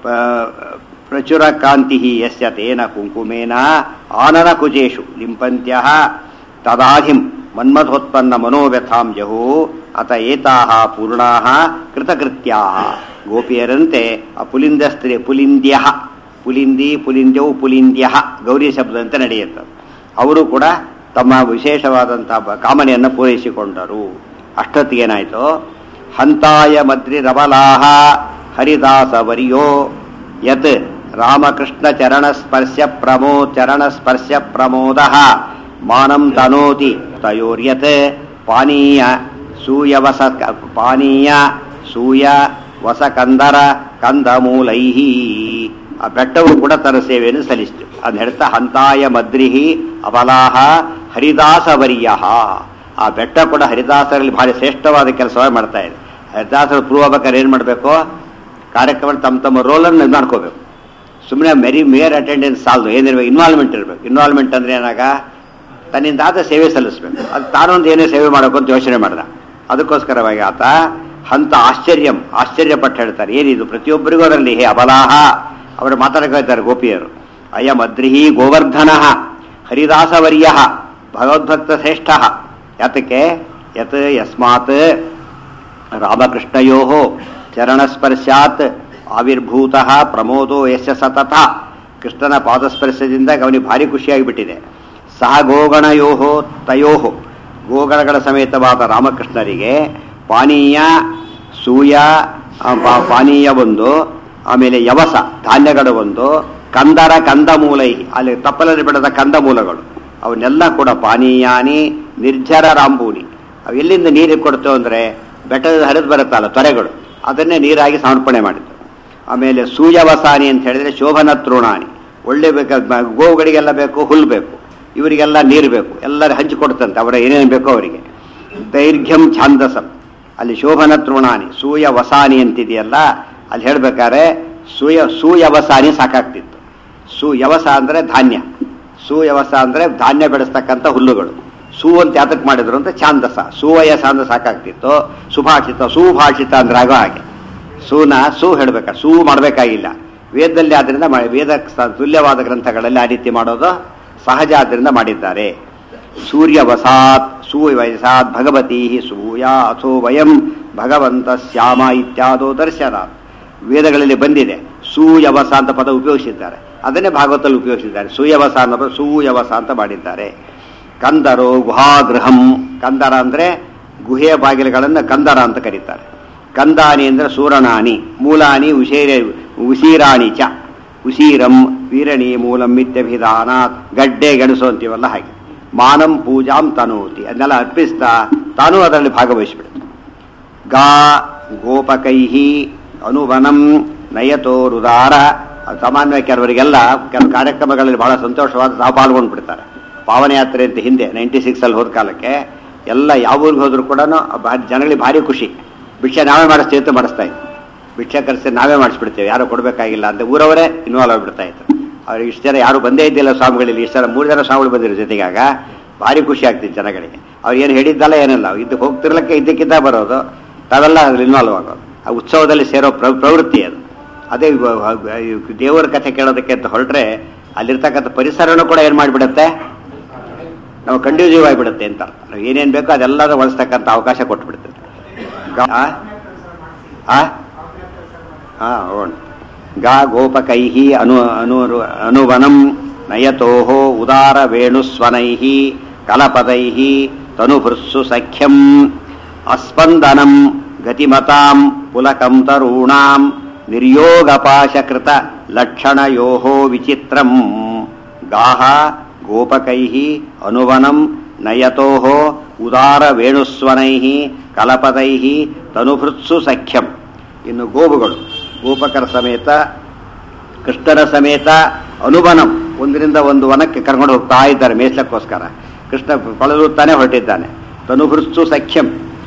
ಪ್ರಚುರ ಕಾಂತಿ ಯಸ್ಯ ತೇನ ಕುಂಕುಮೇನ ಆನನ ಕುಜೇಷು ಲಿಂಪಂತ್ಯಃ ತದಾಧಿಂ ಮನ್ಮಥೋತ್ಪನ್ನ ಮನೋವ್ಯಥಾಂ ಜಹು ಅತ ಏತಾಹ ಪೂರ್ಣಾಹ ಕೃತಕೃತ್ಯಾಹ. ಗೋಪಿಯರಂತೆ ಆ ಪುಲಿಂದ ಸ್ತ್ರೀ ಪುಲಿಂದ್ಯಃ, ಪುಲಿಂದಿ ಪುಲಿಂದ್ಯೌ ಪುಲಿಂದ್ಯಃ ಗೌರಿ ಶಬ್ದಂತೆ ನಡೆಯುತ್ತದೆ. ಅವರು ಕೂಡ ತಮ್ಮ ವಿಶೇಷವಾದಂತಹ ಕಾಮನೆಯನ್ನು ಪೂರೈಸಿಕೊಂಡರು. ಅಷ್ಟೊತ್ತಿಗೇನಾಯಿತು? ಹಂತಾಯ ಮದ್ರಿ ರಬಲಾಹ ಹರಿದಾಸವರ್ಯೋ ಯತ್ ರಾಮಕೃಷ್ಣ ಚರಣಸ್ಪರ್ಶ ಪ್ರಮೋದ ಮಾನಂ ತನೋತಿ ತಯೋರ್ಯತ್ ಪಾನೀಯ ಸೂಯ ವಸಕಂದರ ಕಂದಮೂಲೈಹಿ. ಆ ಬೆಟ್ಟವು ಕೂಡ ತನ್ನ ಸೇವೆಯನ್ನು ಸಲ್ಲಿಸಿತು. ಅದು ಹೇಳ್ತಾ ಹಂತಾಯ ಮದ್ರಿಹಿ ಅಬಲಾಹ ಹರಿದಾಸವರ್ಯ. ಆ ಬೆಟ್ಟ ಕೂಡ ಹರಿದಾಸರಲ್ಲಿ ಭಾರಿ ಶ್ರೇಷ್ಠವಾದ ಕೆಲಸವಾಗಿ ಮಾಡ್ತಾ ಇದೆ. ಹರಿದಾಸರು ಪ್ರೂವ್ ಆಗ್ಬೇಕಾದ್ರೆ ಏನು ಮಾಡಬೇಕು? ಕಾರ್ಯಕ್ರಮ ತಮ್ಮ ರೋಲನ್ನು ಇದು ಮಾಡ್ಕೋಬೇಕು. ಸುಮ್ಮನೆ ಮೇಯರ್ ಅಟೆಂಡೆನ್ಸ್ ಸಾಲದು, ಏನಿರ್ಬೇಕು? ಇನ್ವಾಲ್ವ್ಮೆಂಟ್ ಇರಬೇಕು. ಇನ್ವಾಲ್ವ್ಮೆಂಟ್ ಅಂದರೆ ಏನಾಗ ತನ್ನಿಂದ ಆತ ಸೇವೆ ಸಲ್ಲಿಸಬೇಕು. ಅದು ತಾನೊಂದು ಏನೇ ಸೇವೆ ಮಾಡಬೇಕು ಅಂತ ಯೋಚನೆ ಮಾಡ್ದ. ಅದಕ್ಕೋಸ್ಕರವಾಗಿ ಆತ ಹಂತ ಆಶ್ಚರ್ಯಪಟ್ಟು ಹೇಳ್ತಾರೆ. ಏನಿದು? ಪ್ರತಿಯೊಬ್ಬರಿಗೂ ಅದರಲ್ಲಿ ಹೇ ಅಬಲಾಹ ಅವರು ಮಾತಾಡ್ಕೊಳ್ತಾರೆ ಗೋಪಿಯರು. ಅಯಂ ಅದ್ರಿಹಿ ಗೋವರ್ಧನ ಹರಿದಾಸವರ್ಯ ಭಗವದ್ಭಕ್ತ ಶ್ರೇಷ್ಠ. ಯಾತಕ್ಕೆ? ಯತ್ ಯಸ್ಮಾತ್ ರಾಮಕೃಷ್ಣಯೋ ಚರಣಸ್ಪರ್ಶಾತ್ ಆವಿರ್ಭೂತಃ ಪ್ರಮೋದೋ ಯಶ ಸತತ. ಕೃಷ್ಣನ ಪಾದಸ್ಪರ್ಶದಿಂದ ಅವನಿಗೆ ಭಾರಿ ಖುಷಿಯಾಗಿಬಿಟ್ಟಿದೆ. ಸಹ ಗೋಗಣಯೋ ತಯೋ ಗೋಗಣಗಳ ಸಮೇತವಾದ ರಾಮಕೃಷ್ಣರಿಗೆ ಪಾನೀಯ ಸೂಯ ಪಾನೀಯ ಒಂದು, ಆಮೇಲೆ ಯವಸ ಧಾನ್ಯಗಳು ಒಂದು, ಕಂದಮೂಲೈ ಅಲ್ಲಿ ತಪ್ಪಲಲ್ಲಿ ಬೆಳೆದ ಕಂದಮೂಲಗಳು ಅವನ್ನೆಲ್ಲ ಕೂಡ ಪಾನೀಯಾನಿ ನಿರ್ಜರ ರಾಂಬೂನಿ. ಅವು ಎಲ್ಲಿಂದ ನೀರಿಗೆ ಕೊಡ್ತೇವೆ ಅಂದರೆ ಬೆಟ್ಟದ ಹರಿದು ಬರುತ್ತಲ್ಲ ತೊರೆಗಳು, ಅದನ್ನೇ ನೀರಾಗಿ ಸಮರ್ಪಣೆ ಮಾಡಿದ್ರು. ಆಮೇಲೆ ಸೂಯವಸಾನಿ ಅಂತ ಹೇಳಿದ್ರೆ ಶೋಭನ ತೃಣಾನಿ, ಒಳ್ಳೆ ಗೋವುಗಳಿಗೆಲ್ಲ ಬೇಕು, ಹುಲ್ಲು ಬೇಕು, ಇವರಿಗೆಲ್ಲ ನೀರು ಬೇಕು, ಎಲ್ಲರೂ ಹಂಚಿಕೊಡ್ತಂತೆ ಅವರ ಏನೇನು ಬೇಕೋ ಅವರಿಗೆ. ದೈರ್ಘ್ಯಂ ಛಾಂದಸಂ, ಅಲ್ಲಿ ಶೋಭನ ತೃಣಾನಿ ಸೂಯವಸಾನಿ ಅಂತಿದೆಯಲ್ಲ, ಅಲ್ಲಿ ಹೇಳ್ಬೇಕಾದ್ರೆ ಸೂಯವಸಾನಿ ಸಾಕಾಗ್ತಿತ್ತು. ಸುಯವಸ ಅಂದರೆ ಧಾನ್ಯ, ಸುಯವಸ ಅಂದರೆ ಧಾನ್ಯ ಬೆಳೆಸ್ತಕ್ಕಂಥ ಹುಲ್ಲುಗಳು. ಸೂ ಅಂತ ಯಾತಕ್ಕೆ ಮಾಡಿದ್ರು ಅಂತ ಛಾಂದಸ, ಸುವಯಸ ಅಂದ್ರೆ ಸಾಕಾಗ್ತಿತ್ತು. ಸುಭಾಷಿತ ಸುಭಾಷಿತ ಅಂದ್ರೆ ಆಗೋ ಹಾಗೆ ಸೂ ಹೇಳ್ಬೇಕ, ಸೂ ಮಾಡಬೇಕಾಗಿಲ್ಲ. ವೇದದಲ್ಲಿ ಆದ್ರಿಂದ ವೇದ ತುಲ್ಯವಾದ ಗ್ರಂಥಗಳಲ್ಲಿ ಆ ರೀತಿ ಮಾಡೋದು ಸಹಜ, ಆದ್ರಿಂದ ಮಾಡಿದ್ದಾರೆ. ಸೂರ್ಯವಸಾತ್ ಸೂಯವಸಾತ್ ಭಗವತಿ ಸೂಯ ಅಥೋ ವಯಂ ಭಗವಂತ ಶ್ಯಾಮ ಇತ್ಯಾದೋ ದರ್ಶನಾತ್. ವೇದಗಳಲ್ಲಿ ಬಂದಿದೆ, ಸೂಯವಸ ಅಂತ ಪದ ಉಪಯೋಗಿಸಿದ್ದಾರೆ, ಅದನ್ನೇ ಭಾಗವತಲ್ಲಿ ಉಪಯೋಗಿಸಿದ್ದಾರೆ. ಸೂಯವಸ ಅನ್ನೋದು ಸೂಯವಸ ಅಂತ ಮಾಡಿದ್ದಾರೆ. ಕಂದರೋ ಗುಹಾಗೃಹಂ, ಕಂದರ ಅಂದರೆ ಗುಹೆಯ ಬಾಗಿಲುಗಳನ್ನು ಕಂದರ ಅಂತ ಕರೀತಾರೆ. ಕಂದಾನಿ ಅಂದರೆ ಸೂರಣಾನಿ, ಮೂಲಾನಿ ಉಸೀರಾಣಿ ಚ, ಉಸೀರಂ ವೀರಣಿ ಮೂಲಂ ಇತ್ಯಭಿಧಾನಾತ್, ಗಡ್ಡೆ ಗೆಣಸು ಅಂತೀವಲ್ಲ ಹಾಗೆ. ಮಾನಂ ಪೂಜಾಂ ತನೋತಿ, ಅದನ್ನೆಲ್ಲ ಅರ್ಪಿಸ್ತಾ ತಾನೂ ಅದರಲ್ಲಿ ಭಾಗವಹಿಸಿಬಿಡುತ್ತೆ. ಗಾ ಗೋಪಕೈಹಿ ಅನುವನಂ ನಯತೋರುದಾರ. ಸಾಮಾನ್ಯವಾಗಿ ಕೆಲವರಿಗೆಲ್ಲ ಕೆಲವು ಕಾರ್ಯಕ್ರಮಗಳಲ್ಲಿ ಬಹಳ ಸಂತೋಷವಾದ ತಾವು ಪಾಲ್ಗೊಂಡು ಬಿಡ್ತಾರೆ. ಪಾವನಯಾತ್ರೆ ಅಂತ ಹಿಂದೆ 96 ಹೋದ ಕಾಲಕ್ಕೆ ಎಲ್ಲ ಯಾವ ಊರಿಗೆ ಹೋದ್ರು ಕೂಡ ಜನಗಳಿಗೆ ಭಾರಿ ಖುಷಿ. ಭಿಕ್ಷೆ ನಾವೇ ಮಾಡಿಸ್ತೀವಿ ಅಂತ ಮಾಡಿಸ್ತಾ ಇತ್ತು. ಭಿಕ್ಷೆ ಕರೆಸಿ ನಾವೇ ಮಾಡಿಸ್ಬಿಡ್ತೇವೆ, ಯಾರು ಕೊಡಬೇಕಾಗಿಲ್ಲ ಅಂತ ಊರವರೇ ಇನ್ವಾಲ್ವ್ ಆಗಿಬಿಡ್ತಾ ಇತ್ತು. ಅವ್ರಿಗೆ ಇಷ್ಟು ಜನ ಯಾರು ಬಂದೇ ಇದ್ದಿಲ್ಲ ಸ್ವಾಮಿಗಳಲ್ಲಿ, ಇಷ್ಟು ಜನ 3 ಜನ ಸ್ವಾಮಿಗಳು ಬಂದಿರೋ ಜೊತೆಗಾಗ ಭಾರಿ ಖುಷಿ ಆಗ್ತಿತ್ತು ಜನಗಳಿಗೆ. ಅವ್ರು ಏನು ಹೇಳಿದ್ದಲ್ಲ ಏನಿಲ್ಲ, ಇದಕ್ಕೆ ಹೋಗ್ತಿರ್ಲಿಕ್ಕೆ ಇದ್ದಕ್ಕಿದ್ದ ಬರೋದು, ತಾವೆಲ್ಲ ಅದ್ರಲ್ಲಿ ಇನ್ವಾಲ್ವ್ ಆಗೋದು. ಆ ಉತ್ಸವದಲ್ಲಿ ಸೇರೋ ಪ್ರವೃತ್ತಿ ಅದು. ಅದೇ ದೇವರ ಕಥೆ ಕೇಳೋದಕ್ಕೆ ಅಂತ ಹೊರಟ್ರೆ ಅಲ್ಲಿರ್ತಕ್ಕಂಥ ಪರಿಸರನೂ ಕೂಡ ಏನು ಮಾಡಿಬಿಡುತ್ತೆ, ನಾವು ಕಂಡ್ಯೂಸಿವ್ ಆಗಿಬಿಡುತ್ತೆ ಅಂತ. ನಾವು ಏನೇನು ಬೇಕೋ ಅದೆಲ್ಲರೂ ಬಳಸ್ತಕ್ಕಂಥ ಅವಕಾಶ ಕೊಟ್ಬಿಡ್ತದೆ. ಗಾ ಗೋಪಕೈಹಿ ಅನುವನಂ ನಯತೋಹೋ ಉದಾರ ವೇಣುಸ್ವನೈಹಿ ಕಲಪದೈಹಿ ತನುಭೃತ್ಸು ಸಖ್ಯಂ ಅಸ್ಪಂದನಂ ಗತಿಮತಾಂ ಪುಲಕಂ ತರುಣಾಂ ನಿರ್ಯೋಗಪಾಶಕೃತ ಲಕ್ಷಣಯೋಹೋ ವಿಚಿತ್ರಂ. ಗಾಹ ಗೋಪಕೈಹಿ ಅನುವನಂ ನಯತೋಹೋ ಉದಾರ ವೇಣುಸ್ವನೈಹಿ ಕಲಪದೈಹಿ ತನುಭೃತ್ಸು ಸಖ್ಯಂ. ಇನ್ನು ಗೋವುಗಳು ಗೋಪಕರ ಸಮೇತ ಕೃಷ್ಣರ ಸಮೇತ ಅನುವನಂ, ಒಂದರಿಂದ ಒಂದು ವನಕ್ಕೆ ಕರ್ಕೊಂಡು ಹೋಗ್ತಾ ಇದ್ದಾರೆ ಮೇಯ್ಸಕ್ಕೋಸ್ಕರ. ಕೃಷ್ಣ ಕೊಳಲುತ್ತಾನೆ ಹೊರಟಿದ್ದಾನೆ. ತನುಭೃತ್ಸು ಸಖ್ಯಂ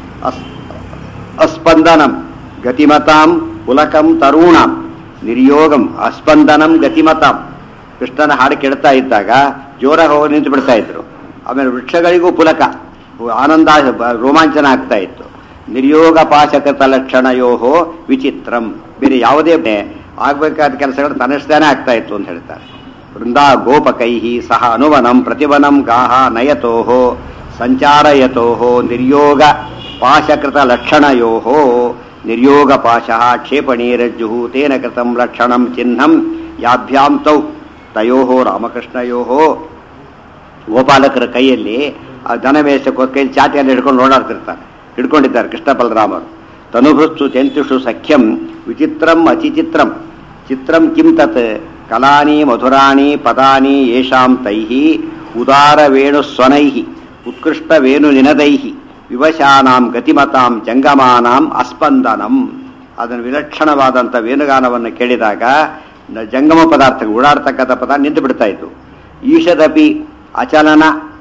ಅಸ್ಪಂದನಂ ಗತಿಮತಾಂ ಪುಲಕಂ ತರುಣಾಂ ನಿರ್ಯೋಗಂ. ಅಸ್ಪಂದನಂ ಗತಿಮತಾಂ, ಕೃಷ್ಣನ ಹಾಡು ಕೆಡ್ತಾ ಇದ್ದಾಗ ಜೋರಾಗಿ ಹೋಗಿ ನಿಂತು ಬಿಡ್ತಾ ಇದ್ರು. ಆಮೇಲೆ ವೃಕ್ಷಗಳಿಗೂ ಪುಲಕ, ಆನಂದ ರೋಮಾಂಚನ ಆಗ್ತಾ ಇತ್ತು. ನಿರ್ಯೋಗ ಪಾಶಕೃತ ಲಕ್ಷಣಯೋಹೋ ವಿಚಿತ್ರಂ, ಬೇರೆ ಯಾವುದೇ ಆಗ್ಬೇಕಾದ ಕೆಲಸಗಳು ತನ್ನಷ್ಟೇನೆ ಆಗ್ತಾ ಇತ್ತು ಅಂತ ಹೇಳ್ತಾರೆ. ವೃಂದಾ ಗೋಪಕೈಹಿ ಸಹ ಅನುವನಂ ಪ್ರತಿವನಂ ಗಾಹ ನಯತೋಹೋ ಸಂಚಾರಯತೋಹೋ ನಿರ್ಯೋಗ ಪಾಶಕೃತ ಲಕ್ಷಣಯೋಹೋ. ನಿರ್ಯೋಗ ಪಾಶಃ ಕ್ಷೇಪಣೀರಜ್ಜು ತೇನ ಕೃತಂ ಲಕ್ಷಣಂ ಚಿಹ್ನಂ ಯಾಭ್ಯಾಂ ತೌ ತಯೋಹೋ ರಾಮಕೃಷ್ಣಯೋಹೋ. ಗೋಪಾಲಕರ ಕೈಯಲ್ಲಿ ಆ ಧನವೇಶಕ್ಕೋಸ್ಕರ ಕೈಯಲ್ಲಿ ಚಾಟಿಯಲ್ಲಿ ಹಿಡ್ಕೊಂಡಿದ್ದಾರೆ ಕೃಷ್ಣ ಬಲರಾಮರು. ತನುಭೃತ್ಸು ತೆಂತುಷು ಸಖ್ಯಂ ವಿಚಿತ್ರಂ ಅಚಿಚಿತ್ರಂ ಚಿತ್ರಂ ಕಿಂ ತತ್ ಕಲಾನಿ ಮಧುರಾಣಿ ಪದಾನಿ ಯೇಷಾಂ ತೈಹಿ ಉದಾರ ವೇಣುಸ್ವನೈಹಿ ಉತ್ಕೃಷ್ಟ ವೇಣು ನಿನದೈಹಿ ವಿವಶಾನಾಂ ಗತಿಮತಾಂ ಜಂಗಮಾನಾಂ ಅಸ್ಪಂದನಂ. ಅದನ್ನು ವಿಲಕ್ಷಣವಾದಂಥ ವೇಣುಗಾನವನ್ನು ಕೇಳಿದಾಗ ಜಂಗಮ ಪದಾರ್ಥ ಓಡಾಡ್ತಕ್ಕಂಥ ಪದ ನಿಂತು ಬಿಡ್ತಾ ಇತ್ತು. ಈಶದಪಿ ಅಚಲನ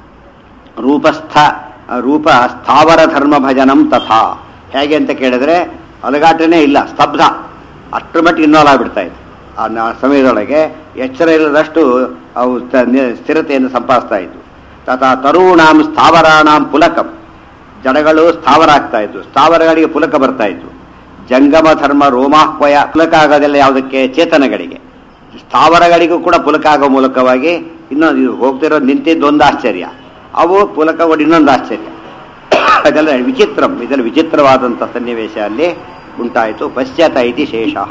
ರೂಪ ಸ್ಥಾವರ ಧರ್ಮ ಭಜನಂ ತಥಾ. ಹೇಗೆ ಅಂತ ಕೇಳಿದ್ರೆ ಅಲಗಾಟನೇ ಇಲ್ಲ, ಸ್ತಬ್ಧ, ಅಷ್ಟರ ಮಟ್ಟಿಗೆ ಇನ್ವಾಲ್ವ್ ಆಗಿಬಿಡ್ತಾ ಇತ್ತು. ಆ ಸಮಯದೊಳಗೆ ಎಚ್ಚರ ಇಲ್ಲದಷ್ಟು ಅವು ಸ್ಥಿರತೆಯನ್ನು ಸಂಪಾದಿಸ್ತಾ ಇತ್ತು. ತಥಾ ತರುಣಾಂ ಸ್ಥಾವರಾಣಾಂ ಪುಲಕಂ, ಜಡಗಳು ಸ್ಥಾವರ ಆಗ್ತಾ ಇತ್ತು, ಸ್ಥಾವರಗಳಿಗೆ ಪುಲಕ ಬರ್ತಾ ಇತ್ತು. ಜಂಗಮ ಧರ್ಮ ರೋಮಾಹ್ವಯ, ಪುಲಕ ಆಗೋದೆಲ್ಲ ಯಾವುದಕ್ಕೆ? ಚೇತನಗಳಿಗೆ. ಸ್ಥಾವರಗಳಿಗೂ ಕೂಡ ಪುಲಕ ಆಗೋ ಮೂಲಕವಾಗಿ ಇನ್ನೊಂದು ಹೋಗ್ತಿರೋ ನಿಂತಿದ್ದೊಂದು ಆಶ್ಚರ್ಯ, ಅವು ಪುಲಕ ಒಟ್ಟು ಇನ್ನೊಂದು ಆಶ್ಚರ್ಯ. ಅದೆಲ್ಲ ವಿಚಿತ್ರಂ, ಇದೆಲ್ಲ ವಿಚಿತ್ರವಾದಂಥ ಸನ್ನಿವೇಶ ಅಲ್ಲಿ ಉಂಟಾಯಿತು. ಪಶ್ಚಾತ ಇತಿ ಶೇಷಃ.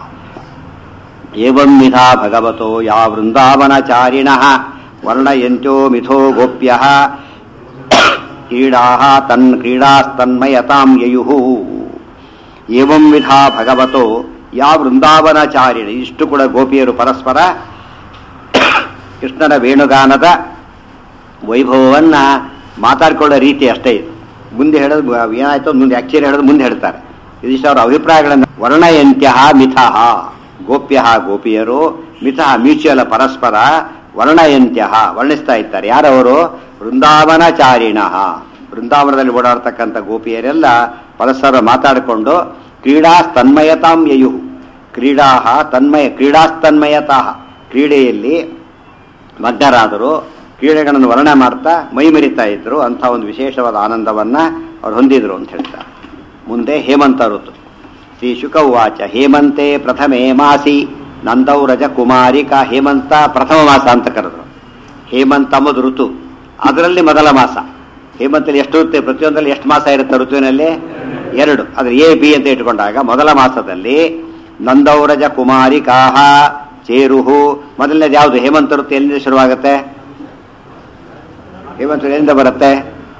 ಏವಂ ವಿಧಾ ಭಗವತೋ ಯಾ ವೃಂದಾವನಚಾರಿಣಃ ವರ್ಣಯಂತ್ಯೋ ಮಿಥೋ ಗೋಪ್ಯಃ ಕ್ರೀಡಾಸ್ತನ್ಮಯತಾಂ ಯಯುಃ. ಏವಂ ವಿಧಾ ಭಗವತೋ ಯಾ ವೃಂದಾವನಚಾರಿಣ, ಇಷ್ಟು ಕೂಡ ಗೋಪಿಯರು ಪರಸ್ಪರ ಕೃಷ್ಣನ ವೇಣುಗಾನದ ವೈಭವವನ್ನು ಮಾತಾಡ್ಕೊಳ್ಳೋ ರೀತಿ ಅಷ್ಟೇ ಇದು. ಮುಂದೆ ಹೇಳೋದು ಏನಾಯ್ತು ಮುಂದೆ ಆಕ್ಚುಲಿ ಹೇಳೋದು ಮುಂದೆ ಹೇಳ್ತಾರೆ. ಇದಿಷ್ಟು ಅವರ ಅಭಿಪ್ರಾಯಗಳನ್ನು ವರ್ಣಯಂತ್ಯ ಮಿಥಃ ಗೋಪ್ಯ ಗೋಪಿಯರು ಮಿಥಃ ಮ್ಯೂಚುವಲ್ ಪರಸ್ಪರ ವರ್ಣಯಂತ್ಯ ವರ್ಣಿಸ್ತಾ ಇದ್ದಾರೆ. ಯಾರವರು? ವೃಂದಾವನಚಾರಿಣ ವೃಂದಾವನದಲ್ಲಿ ಓಡಾಡ್ತಕ್ಕಂಥ ಗೋಪಿಯರೆಲ್ಲ ಪರಸ್ಪರ ಮಾತಾಡಿಕೊಂಡು ಕ್ರೀಡಾಸ್ತನ್ಮಯತಾಂ ಯಯು ಕ್ರೀಡಾಸ್ತನ್ಮಯತಾ ಕ್ರೀಡೆಯಲ್ಲಿ ಮಗ್ನರಾದರು, ಕ್ರೀಡೆಗಳನ್ನು ವರ್ಣನೆ ಮಾಡ್ತಾ ಮೈ ಮೆರಿತಾ ಇದ್ರು. ಅಂಥ ಒಂದು ವಿಶೇಷವಾದ ಆನಂದವನ್ನು ಅವ್ರು ಹೊಂದಿದ್ರು ಅಂತ ಹೇಳ್ತಾರೆ. ಮುಂದೆ ಹೇಮಂತ ಋತು. ಶ್ರೀ ಶುಕ ಉವಾಚ ಹೇಮಂತೆ ಪ್ರಥಮೇ ಮಾಸಿ ನಂದೌರಜ ಕುಮಾರಿಕಾ. ಹೇಮಂತ ಪ್ರಥಮ ಮಾಸ ಅಂತ ಕರೆದ್ರು. ಹೇಮಂತ ಎಂಬುದು ಋತು, ಅದರಲ್ಲಿ ಮೊದಲ ಮಾಸ. ಹೇಮಂತಲ್ಲಿ ಎಷ್ಟು ಋತು? ಪ್ರತಿಯೊಂದರಲ್ಲಿ ಎಷ್ಟು ಮಾಸ ಇರುತ್ತೆ ಋತುವಿನಲ್ಲಿ? 2. ಅದ್ರ ಎ ಬಿ ಅಂತ ಇಟ್ಕೊಂಡಾಗ ಮೊದಲ ಮಾಸದಲ್ಲಿ ನಂದೌರಜ ಕುಮಾರಿಕಾಹ ಚೇರುಹು. ಮೊದಲನೇದು ಯಾವುದು? ಹೇಮಂತ ಋತು ಎಲ್ಲಿಂದ ಶುರುವಾಗುತ್ತೆ? ಹೇಮಂತ ಎಲ್ಲಿಂದ ಬರುತ್ತೆ?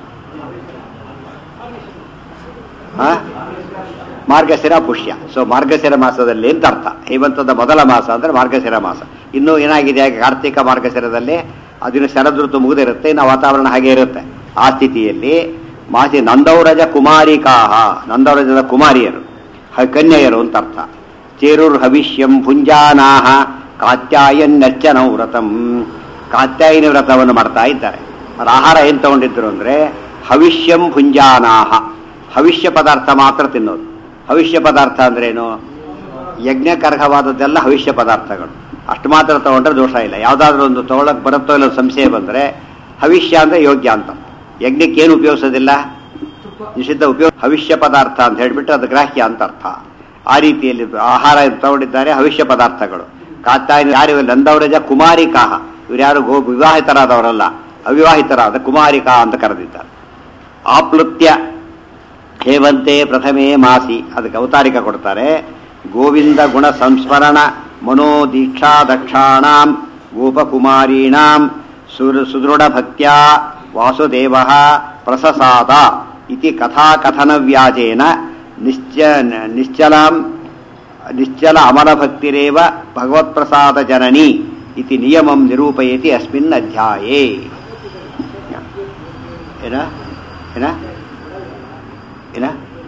ಮಾರ್ಗಶಿರ ಪುಷ್ಯ. ಸೊ ಮಾರ್ಗಶಿರ ಮಾಸದಲ್ಲಿ ಅಂತ ಅರ್ಥ. ಹೇಮಂತದ ಮೊದಲ ಮಾಸ ಅಂದ್ರೆ ಮಾರ್ಗಶಿರ ಮಾಸ. ಇನ್ನೂ ಏನಾಗಿದೆ, ಕಾರ್ತಿಕ ಮಾರ್ಗಶಿರದಲ್ಲಿ ಅದಿನ ಶರದ್ ಋತು ಮುಗಿದಿರುತ್ತೆ, ಇನ್ನು ವಾತಾವರಣ ಹಾಗೆ ಇರುತ್ತೆ. ಆ ಸ್ಥಿತಿಯಲ್ಲಿ ಮಾಸಿ ನಂದೌರಜ ಕುಮಾರಿಕಾಹ, ನಂದೌರಜದ ಕುಮಾರಿಯರು, ಕನ್ಯೆಯರು ಅಂತ ಅರ್ಥ. ಚೇರುರ್ ಹವಿಷ್ಯಂ ಭುಂಜಾನಾಹ ಕಾತ್ಯಾಯನ್ನರ್ಚನೌ ವ್ರತಂ. ಕಾತ್ಯಾಯಿನಿ ವ್ರತವನ್ನು ಮಾಡ್ತಾ ಇದ್ದಾರೆ. ಅವ್ರ ಆಹಾರ ಏನು ತಗೊಂಡಿದ್ರು ಅಂದ್ರೆ ಹವಿಷ್ಯಂ ಭುಂಜಾನಾಹ, ಹವಿಷ್ಯ ಪದಾರ್ಥ ಮಾತ್ರ ತಿನ್ನೋದು. ಹವಿಷ್ಯ ಪದಾರ್ಥ ಅಂದ್ರೇನು? ಯಜ್ಞಕರ್ಹವಾದದ್ದೆಲ್ಲ ಹವಿಷ್ಯ ಪದಾರ್ಥಗಳು. ಅಷ್ಟು ಮಾತ್ರ ತಗೊಂಡ್ರೆ ದೋಷ ಇಲ್ಲ. ಯಾವುದಾದ್ರೂ ಒಂದು ತಗೊಳಕ್ ಬರುತ್ತೋ ಇಲ್ಲ ಸಂಶಯ ಬಂದರೆ ಹವಿಷ್ಯ ಅಂದ್ರೆ ಯೋಗ್ಯ ಅಂತ. ಯಜ್ಞಕ್ಕೆ ಏನು ಉಪಯೋಗಿಸೋದಿಲ್ಲ, ನಿಷಿದ್ಧ ಉಪಯೋಗ. ಹವಿಷ್ಯ ಪದಾರ್ಥ ಅಂತ ಹೇಳ್ಬಿಟ್ಟು ಅದು ಗ್ರಾಹ್ಯ ಅಂತ ಅರ್ಥ. ಆ ರೀತಿಯಲ್ಲಿ ಆಹಾರ ತಗೊಂಡಿದ್ದಾರೆ ಹವಿಷ್ಯ ಪದಾರ್ಥಗಳು. ಕಾತ್ಯಾಯಿನಿ ಯಾರು? ನಂದೌರಜ ಕುಮಾರಿಕಾಹ. ಇವ್ರು ಯಾರು? ವಿವಾಹಿತರಾದವರಲ್ಲ, ಅವಿವಾಹಿತರಾದ ಕುಮಾರಿಕಾ ಅಂತ ಕರೆದಿದ್ದಾರೆ. ಆಪ್ಲುತ್ಯ ಹೇವಂತೆ ಪ್ರಥಮೇ ಮಾಸಿ, ಅದಕ್ಕೆ ಅವತಾರಿಕ ಕೊಡ್ತಾರೆ. ಗೋವಿಂದ ಗುಣ ಸಂಸ್ಮರಣ ಮನೋದೀಕ್ಷಾ ದಕ್ಷಾಣಾಂ ಗೋಪಕುಮಾರೀಣಾಂ ಸುದೃಢ ಭಕ್ತ್ಯಾ ವಾಸುದೇವ ಪ್ರಸಸಾದ ಇತಿ ಕಥಾಕಥನ ವ್ಯಾಜೇನ ನಿಶ್ಚಲ ಅಮರಭಕ್ತಿರೇವ ಭಗವತ್ಪ್ರಸಾದ ಜನನಿ ಇತಿ ನಿಯಮಂ ನಿರೂಪಯತಿ ಅಸ್ಮಿನ್ ಅಧ್ಯಾಯೇ. ಏನ ಏನ ಏನ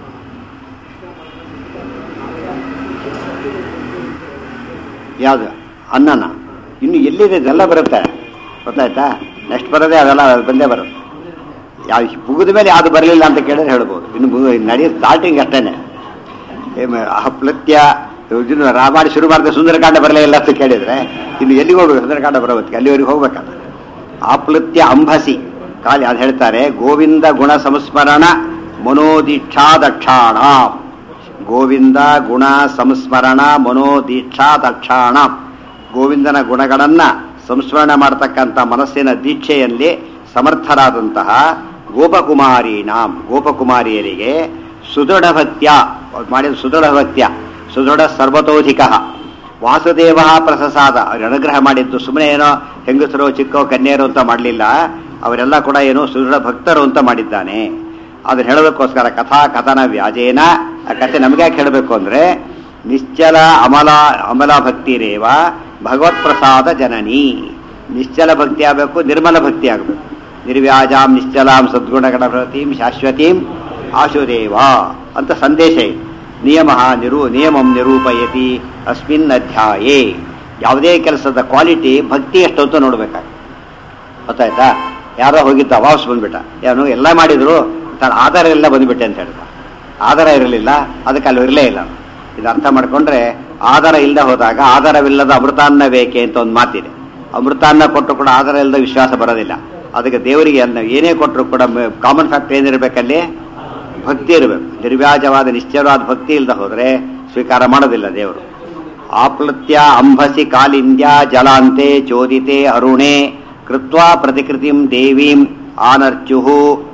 ಯಾವುದು? ಅನ್ನನ ಇನ್ನು ಎಲ್ಲಿದೆ? ಇದೆಲ್ಲ ಬರುತ್ತೆ, ಗೊತ್ತಾಯ್ತಾ? ನೆಕ್ಸ್ಟ್ ಬರೋದೇ ಅದೆಲ್ಲ ಬಂದೇ ಬರುತ್ತೆ. ಯಾವ ಮುಗಿದ ಮೇಲೆ ಯಾವುದು ಬರಲಿಲ್ಲ ಅಂತ ಕೇಳಿದ್ರೆ ಹೇಳ್ಬೋದು. ಇನ್ನು ನಡೆಯೋ ಸ್ಟಾರ್ಟಿಂಗ್ ಅಷ್ಟೇನೆ. ಪ್ಲತ್ಯ ರಾಮಾಯಣ ಶುರು ಮಾಡಿದ್ರೆ ಸುಂದರಕಾಂಡ ಬರಲೇ ಇಲ್ಲ ಅಂತ ಕೇಳಿದ್ರೆ ಇನ್ನು ಎಲ್ಲಿಗೆ ಹೋಗ್ಬೇಕು? ಸುಂದರಕಾಂಡ ಬರೋದಕ್ಕೆ ಅಲ್ಲಿವರೆಗೆ ಹೋಗ್ಬೇಕಲ್ಲ. ಆಪ್ಲತ್ಯ ಅಂಬಸಿ ಕಾಲಿ ಅದು ಹೇಳ್ತಾರೆ. ಗೋವಿಂದ ಗುಣ ಸಂಸ್ಮರಣ ಮನೋದೀಕ್ಷಾ ದಕ್ಷಾಣ. ಗೋವಿಂದ ಗುಣ ಸಂಸ್ಮರಣ ಮನೋದೀಕ್ಷಾ ದಕ್ಷಾಣ. ಗೋವಿಂದನ ಗುಣಗಳನ್ನ ಸಂಸ್ಮರಣ ಮಾಡತಕ್ಕಂಥ ಮನಸ್ಸಿನ ದೀಕ್ಷೆಯಲ್ಲಿ ಸಮರ್ಥರಾದಂತಹ ಗೋಪಕುಮಾರೀಣಾಂ ಗೋಪಕುಮಾರಿಯರಿಗೆ ಸುದೃಢ ಭಕ್ತ್ಯ ಮಾಡಿದ ಸುದೃಢ ಭಕ್ತ್ಯ ಸುದೃಢ ಸರ್ವತೋಧಿಕ ವಾಸುದೇವ ಪ್ರಸಸಾದ. ಅವ್ರ ಅನುಗ್ರಹ ಮಾಡಿದ್ದು ಸುಮ್ಮನೆ ಏನೋ ಹೆಂಗಸರು ಚಿಕ್ಕೋ ಕನ್ಯರು ಅಂತ ಮಾಡಲಿಲ್ಲ. ಅವರೆಲ್ಲ ಕೂಡ ಏನೋ ಸುದೃಢ ಭಕ್ತರು ಅಂತ ಮಾಡಿದ್ದಾನೆ. ಅದನ್ನ ಹೇಳೋದಕ್ಕೋಸ್ಕರ ಕಥಾ ಕಥನ ವ್ಯಾಜೇನ. ಆ ಕಥೆ ನಮ್ಗೆ ಯಾಕೆ ಹೇಳಬೇಕು ಅಂದ್ರೆ ನಿಶ್ಚಲ ಅಮಲ ಭಕ್ತಿರೇವ ಭಗವತ್ ಪ್ರಸಾದ ಜನನಿ. ನಿಶ್ಚಲ ಭಕ್ತಿ ಆಗಬೇಕು, ನಿರ್ಮಲ ಭಕ್ತಿ ಆಗಬೇಕು. ನಿರ್ವ್ಯಾಜಾಂ ನಿಶ್ಚಲಾಂ ಸದ್ಗುಣಗಣ ಪ್ರತೀಂ ಶಾಶ್ವತೀಂ ಆಶುದೇವ ಅಂತ ಸಂದೇಶ ಇದೆ. ನಿಯಮಂ ನಿರೂಪಯತಿ ಅಸ್ಮಿನ್ ಅಧ್ಯಾಯೇ. ಯಾವುದೇ ಕೆಲಸದ ಕ್ವಾಲಿಟಿ ಭಕ್ತಿ ಎಷ್ಟು ಅಂತ ನೋಡ್ಬೇಕಾಗ್ತದೆ, ಗೊತ್ತಾಯ್ತಾ? ಯಾರೋ ಹೋಗಿದ್ದ ವಾಪಸ್ ಬಂದ್ಬಿಟ್ಟ, ಏನು ಎಲ್ಲ ಮಾಡಿದ್ರು ತನ್ನ ಆಧಾರ ಎಲ್ಲ ಬಂದ್ಬಿಟ್ಟೆ ಅಂತ ಹೇಳ್ದ. ಆಧಾರ ಇರಲಿಲ್ಲ, ಅದಕ್ಕೆ ಅಲ್ಲಿ ಇರಲೇ ಇಲ್ಲ. ಇದು ಅರ್ಥ ಮಾಡ್ಕೊಂಡ್ರೆ ಆಧಾರ ಇಲ್ಲದೆ ಹೋದಾಗ ಆಧಾರವಿಲ್ಲದ ಅಮೃತಾನ್ನ ಬೇಕೆ ಅಂತ ಒಂದು ಮಾತಿದೆ. ಅಮೃತಾನ್ನ ಕೊಟ್ಟರು ಕೂಡ ಆಧಾರ ಇಲ್ಲದ ವಿಶ್ವಾಸ ಬರೋದಿಲ್ಲ. ಅದಕ್ಕೆ ದೇವರಿಗೆ ಏನೇ ಕೊಟ್ಟರು ಕೂಡ ಕಾಮನ್ ಫ್ಯಾಕ್ಟರ್ ಏನಿರಬೇಕಲ್ಲಿ? ಭಕ್ತಿ ಇರಬೇಕು. ನಿರ್ವ್ಯಾಜವಾದ ನಿಶ್ಚಯವಾದ ಭಕ್ತಿ ಇಲ್ಲದೆ ಹೋದರೆ ಸ್ವೀಕಾರ ಮಾಡೋದಿಲ್ಲ ದೇವರು. ಆಪ್ಲತ್ಯ ಅಂಬಸಿ ಕಾಲಿಂದ್ಯ ಜಲಾಂತೆ ಚೋದಿತೆ ಅರುಣೆ ಕೃತ್ವಾ ಪ್ರತಿಕೃತಿಂ ದೇವೀಂ ಆನರ್ಚುಹು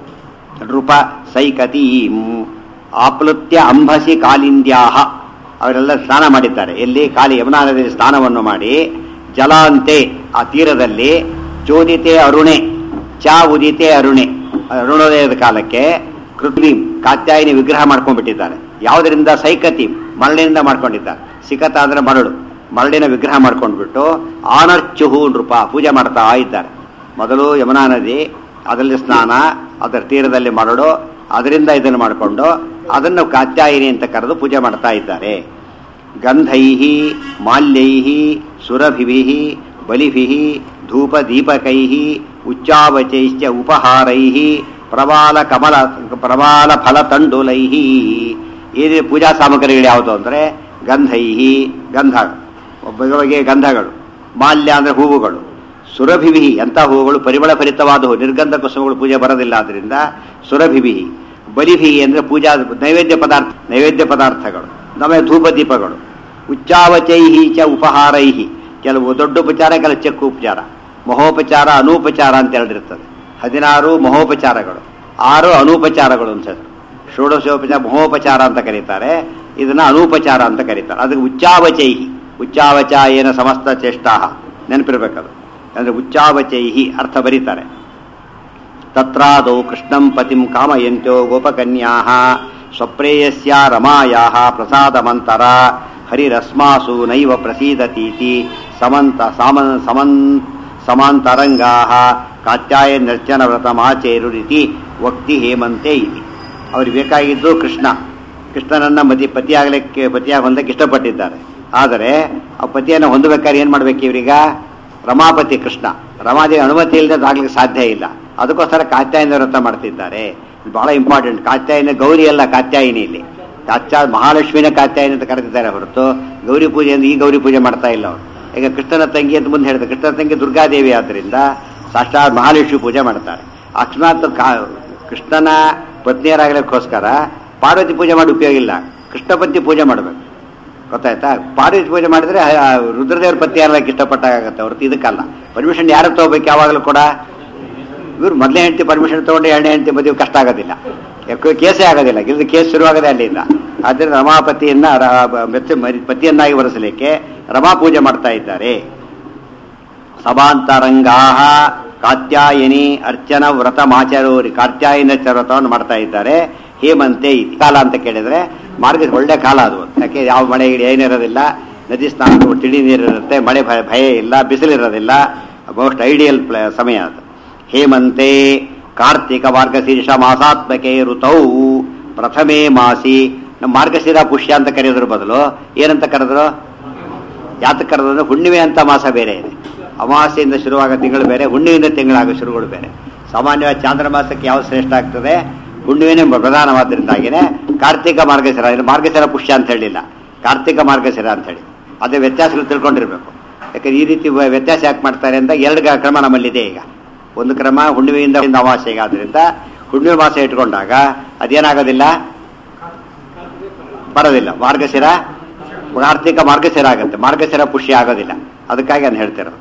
ನೃಪ ಸೈಕತೀಂ. ಆಪ್ಲುತ್ಯ ಅಂಬಸಿ ಕಾಲಿಂದ್ಯಾಹ, ಅವರೆಲ್ಲ ಸ್ನಾನ ಮಾಡಿದ್ದಾರೆ. ಎಲ್ಲಿ? ಕಾಲಿ ಯಮುನಾ ನದಿಯಲ್ಲಿ ಸ್ನಾನವನ್ನು ಮಾಡಿ, ಜಲಾಂತೆ ಆ ತೀರದಲ್ಲಿ, ಚೋದಿತೆ ಅರುಣೆ ಚಾ ಉದಿತೆ ಅರುಣೆ ಅರುಣೋದಯದ ಕಾಲಕ್ಕೆ ಕೃತ್ರಿಂ ಕಾತ್ಯಾಯಿನಿ ವಿಗ್ರಹ ಮಾಡ್ಕೊಂಡ್ಬಿಟ್ಟಿದ್ದಾರೆ. ಯಾವುದರಿಂದ? ಸೈಕತಿ ಮರಳಿನಿಂದ ಮಾಡ್ಕೊಂಡಿದ್ದಾರೆ. ಸಿಕತ ಅಂದ್ರೆ ಮರಳು, ಮರಳಿನ ವಿಗ್ರಹ ಮಾಡ್ಕೊಂಡ್ಬಿಟ್ಟು ಆನರ್ಚುಹು ನೃಪ ಪೂಜೆ ಮಾಡ್ತಾ ಇದ್ದಾರೆ. ಮೊದಲು ಯಮುನಾ ನದಿ, ಅದರಲ್ಲಿ ಸ್ನಾನ, ಅದರ ತೀರದಲ್ಲಿ ಮರಳು, ಅದರಿಂದ ಇದನ್ನು ಮಾಡಿಕೊಂಡು ಅದನ್ನು ಕಾತ್ಯಾಯಿನಿ ಅಂತ ಕರೆದು ಪೂಜೆ ಮಾಡ್ತಾ ಇದ್ದಾರೆ. ಗಂಧೈಹಿ ಮಾಲ್ಯೈಹಿ ಸುರಭಿಭಿಹಿ ಬಲಿಭಿಹಿ ಧೂಪದೀಪಕೈಹಿ ಉಚ್ಚಾವಚೈಶ್ಚ ಉಪಹಾರೈಹಿ ಪ್ರವಾಲ ಫಲತಂಡುಲೈಹಿ. ಏನೇ ಪೂಜಾ ಸಾಮಗ್ರಿಗಳು ಯಾವುದು ಅಂದರೆ ಗಂಧೈಹಿ ಗಂಧ ಬಗೆಯ ಗಂಧಗಳು, ಮಾಲ್ಯ ಅಂದರೆ ಹೂವುಗಳು, ಸುರಭಿವಿಹಿ ಎಂಥ ಹೂವುಗಳು ಪರಿಮಳ ಭರಿತವಾದ ಹೂ, ನಿರ್ಗಂಧ ಕುಸುಮಗಳು ಪೂಜೆ ಬರೋದಿಲ್ಲ ಆದ್ದರಿಂದ ಸುರಭಿವಿಹಿ. ಬಲಿಭಿಹಿ ಅಂದರೆ ಪೂಜಾ ನೈವೇದ್ಯ ಪದಾರ್ಥಗಳು, ನಮಗೆ ಧೂಪದೀಪಗಳು. ಉಚ್ಚಾವಚೈಹಿ ಚ ಉಪಹಾರೈಹಿ, ಕೆಲವು ದೊಡ್ಡ ಉಪಚಾರ, ಕೆಲವು ಚೆಕ್ಕು ಉಪಚಾರ, ಮಹೋಪಚಾರ ಅನೂಪಚಾರ ಅಂತ ಹೇಳಿರ್ತದೆ. 16 ಮಹೋಪಚಾರಗಳು, 6 ಅನೂಪಚಾರಗಳು ಅಂತ ಹೆಸರು. ಷೋಡಶೋಪಚಾರ ಮಹೋಪಚಾರ ಅಂತ ಕರೀತಾರೆ, ಇದನ್ನ ಅನೂಪಚಾರ ಅಂತ ಕರೀತಾರೆ. ಅದಕ್ಕೆ ಉಚ್ಚಾವಚೈಹಿ, ಉಚ್ಚಾವಚಾಯೇನ ಸಮಸ್ತ ಚೇಷ್ಟಾ ನೆನಪಿರ್ಬೇಕದು. ಅಂದರೆ ಉಚ್ಚಾವಚೈಹಿ ಅರ್ಥ ಬರೀತಾರೆ. ತತ್ರಾದೌ ಕೃಷ್ಣಂ ಪತಿಂ ಕಾಮಯಂತ್ಯೋ ಗೋಪಕನ್ಯಾ ಸ್ವಪ್ರೇಯಸ್ಯ ರಮಾಯಾಃ ಪ್ರಸಾದಮಂತರ ಹರಿರಸ್ಮಾಸು ನೈವ ಪ್ರಸೀದತೀತಿ ಸಮಾಂತರಂಗಾಃ ಕಾತ್ಯಾಯನರ್ಚನ ವ್ರತಮಾಚೇರುರಿತಿ ವಕ್ತಿ ಹೇಮಂತೆ ಇತಿ. ಅವ್ರಿಗೆ ಬೇಕಾಗಿದ್ದು ಕೃಷ್ಣನನ್ನ ಪತಿಯಾಗಿ ಹೊಂದಕ್ಕೆ ಇಷ್ಟಪಟ್ಟಿದ್ದಾರೆ. ಆದರೆ ಆ ಪತಿಯನ್ನು ಹೊಂದಬೇಕಾದ್ರೆ ಏನು ಮಾಡ್ಬೇಕು ಇವ್ರೀಗ? ರಮಾಪತಿ ಕೃಷ್ಣ, ರಮಾದೇವಿ ಅನುಮತಿ ಇಲ್ಲದೆ ಆಗ್ಲಿಕ್ಕೆ ಸಾಧ್ಯ ಇಲ್ಲ. ಅದಕ್ಕೋಸ್ಕರ ಕಾತ್ಯಾಯನ ವ್ರತ ಮಾಡ್ತಿದ್ದಾರೆ. ಇದು ಬಹಳ ಇಂಪಾರ್ಟೆಂಟ್. ಕಾತ್ಯಾಯನ ಗೌರಿ ಅಲ್ಲ, ಕಾತ್ಯಾಯಿನಿ ಇಲ್ಲಿ ಮಹಾಲಕ್ಷ್ಮಿನ ಕಾತ್ಯಾಯಿನಿ ಅಂತ ಕರೆದಿದ್ದಾರೆ ಹೊರತು ಗೌರಿ ಪೂಜೆ ಅಂದ್ರೆ ಈ ಗೌರಿ ಪೂಜೆ ಮಾಡ್ತಾ ಇಲ್ಲ ಅವರು. ಈಗ ಕೃಷ್ಣನ ತಂಗಿ ಅಂತ ಮುಂದೆ ಹೇಳ್ತಾರೆ. ಕೃಷ್ಣನ ತಂಗಿ ದುರ್ಗಾದೇವಿ ಆದ್ದರಿಂದ ಸಾಕ್ಷಾತ್ ಮಹಾಲಕ್ಷ್ಮಿ ಪೂಜೆ ಮಾಡ್ತಾರೆ. ಅಕಸ್ಮಾತ್ ಕೃಷ್ಣನ ಪತ್ನಿಯರಾಗಲಿಕ್ಕೋಸ್ಕರ ಪಾರ್ವತಿ ಪೂಜೆ ಮಾಡಿ ಉಪಯೋಗ ಇಲ್ಲ, ಕೃಷ್ಣಪತಿ ಪೂಜೆ ಮಾಡಬೇಕು. ಗೊತ್ತಾಯ್ತಾ? ಪಾರ್ವತಿ ಪೂಜೆ ಮಾಡಿದ್ರೆ ರುದ್ರದೇವ್ರ ಪತಿ ಯಾರಕ್ಕೆ ಇಷ್ಟಪಟ್ಟಾಗತ್ತೆ ಹೊರತು ಇದಕ್ಕಲ್ಲ. ಪರ್ಮಿಷನ್ ಯಾರು ತಗೋಬೇಕು? ಯಾವಾಗಲೂ ಕೂಡ ಇವ್ರು ಮೊದಲೇ ಹೆಂಡತಿ ಪರ್ಮಿಷನ್ ತಗೊಂಡು ಎರಡನೇ ಹೆಂಡತಿ ಮದುವೆ ಕಷ್ಟ ಆಗೋದಿಲ್ಲ, ಕೇಸೇ ಆಗೋದಿಲ್ಲ. ಇಲ್ಲಿ ಕೇಸ್ ಶುರುವಾಗದೆ ಅಲ್ಲಿಂದ. ಆದ್ದರಿಂದ ರಮಾಪತಿಯನ್ನ ಪತಿಯನ್ನಾಗಿ ಬರೆಸಲಿಕ್ಕೆ ರಮಾ ಪೂಜೆ ಮಾಡ್ತಾ ಇದ್ದಾರೆ. ಸಭಾಂತರಂಗಾಹ ಕಾತ್ಯಾಯಿನಿ ಅರ್ಚನ ವ್ರತ ಮಾಚರೋರಿ, ಕಾತ್ಯಾಯಿನ ವ್ರತವನ್ನು ಮಾಡ್ತಾ ಇದ್ದಾರೆ. ಹೇಮಂತೆ ಇತಿ. ಕಾಲ ಅಂತ ಕೇಳಿದ್ರೆ ಮಾರ್ಗ ಒಳ್ಳೆ ಕಾಲ ಅದು. ಯಾಕೆ ಯಾವ ಮಳೆ ಏನಿರೋದಿಲ್ಲ, ನದಿ ಸ್ನಾನ ತಿಳಿ ನೀರಿರುತ್ತೆ, ಮಳೆ ಭಯ ಇಲ್ಲ, ಬಿಸಿಲಿರೋದಿಲ್ಲ. ಮೋಸ್ಟ್ ಐಡಿಯಲ್ ಸಮಯ ಅದು. ಹೇಮಂತೆ ಕಾರ್ತಿಕ ಮಾರ್ಗಶೀರ್ಷ ಮಾಸಾತ್ಮಕೆ ಋತೌ ಪ್ರಥಮೇ ಮಾಸಿ. ನಮ್ಮ ಮಾರ್ಗಶಿರ ಪುಷ್ಯ ಅಂತ ಕರೆಯೋದ್ರ ಬದಲು ಏನಂತ ಕರೆದ್ರು? ಯಾತಕ್ಕೆ ಕರೆದ್ರು ಅಂದ್ರೆ ಹುಣ್ಣಿಮೆ ಅಂತ ಮಾಸ ಬೇರೆ ಇದೆ. ಅಮಾವಾಸ್ಯೆಯಿಂದ ಶುರುವಾಗೋ ತಿಂಗಳು ಬೇರೆ, ಹುಣ್ಣಿಮೆಯಿಂದ ತಿಂಗಳಾಗೋ ಶುರುಗಳು ಬೇರೆ. ಸಾಮಾನ್ಯವಾಗಿ ಚಾಂದ್ರ ಮಾಸಕ್ಕೆ ಯಾವ್ದು ಶ್ರೇಷ್ಠ ಆಗ್ತದೆ? ಹುಣ್ಣಿಮೆನೇ ಪ್ರಧಾನವಾದ್ದರಿಂದಾಗಿನೇ ಕಾರ್ತಿಕ ಮಾರ್ಗಶಿರ. ಮಾರ್ಗಶಿರ ಪುಷ್ಯ ಅಂತ ಹೇಳಿಲ್ಲ, ಕಾರ್ತಿಕ ಮಾರ್ಗಶಿರ ಅಂತ ಹೇಳಿ. ಅದೇ ವ್ಯತ್ಯಾಸಗಳು ತಿಳ್ಕೊಂಡಿರ್ಬೇಕು. ಯಾಕಂದ್ರೆ ಈ ರೀತಿ ವ್ಯತ್ಯಾಸ ಯಾಕೆ ಮಾಡ್ತಾರೆ ಅಂತ 2 ಕ್ರಮ ನಮ್ಮಲ್ಲಿದೆ. ಈಗ ಒಂದು ಕ್ರಮ ಹುಣ್ಣಿಮೆಯಿಂದ ಅಮಾವಾಸ್ಯೆಗೆ, ಆದ್ರಿಂದ ಹುಣ್ಣಿಮೆ ಮಾಸ ಇಟ್ಕೊಂಡಾಗ ಅದೇನಾಗೋದಿಲ್ಲ, ಬರೋದಿಲ್ಲ. ಮಾರ್ಗಶಿರ ಕಾರ್ತಿಕ ಮಾರ್ಗಶಿರ ಆಗುತ್ತೆ, ಮಾರ್ಗಶಿರ ಪುಷ್ಯ ಆಗೋದಿಲ್ಲ. ಅದಕ್ಕಾಗಿ ಅಂತ ಹೇಳ್ತಿರೋದು.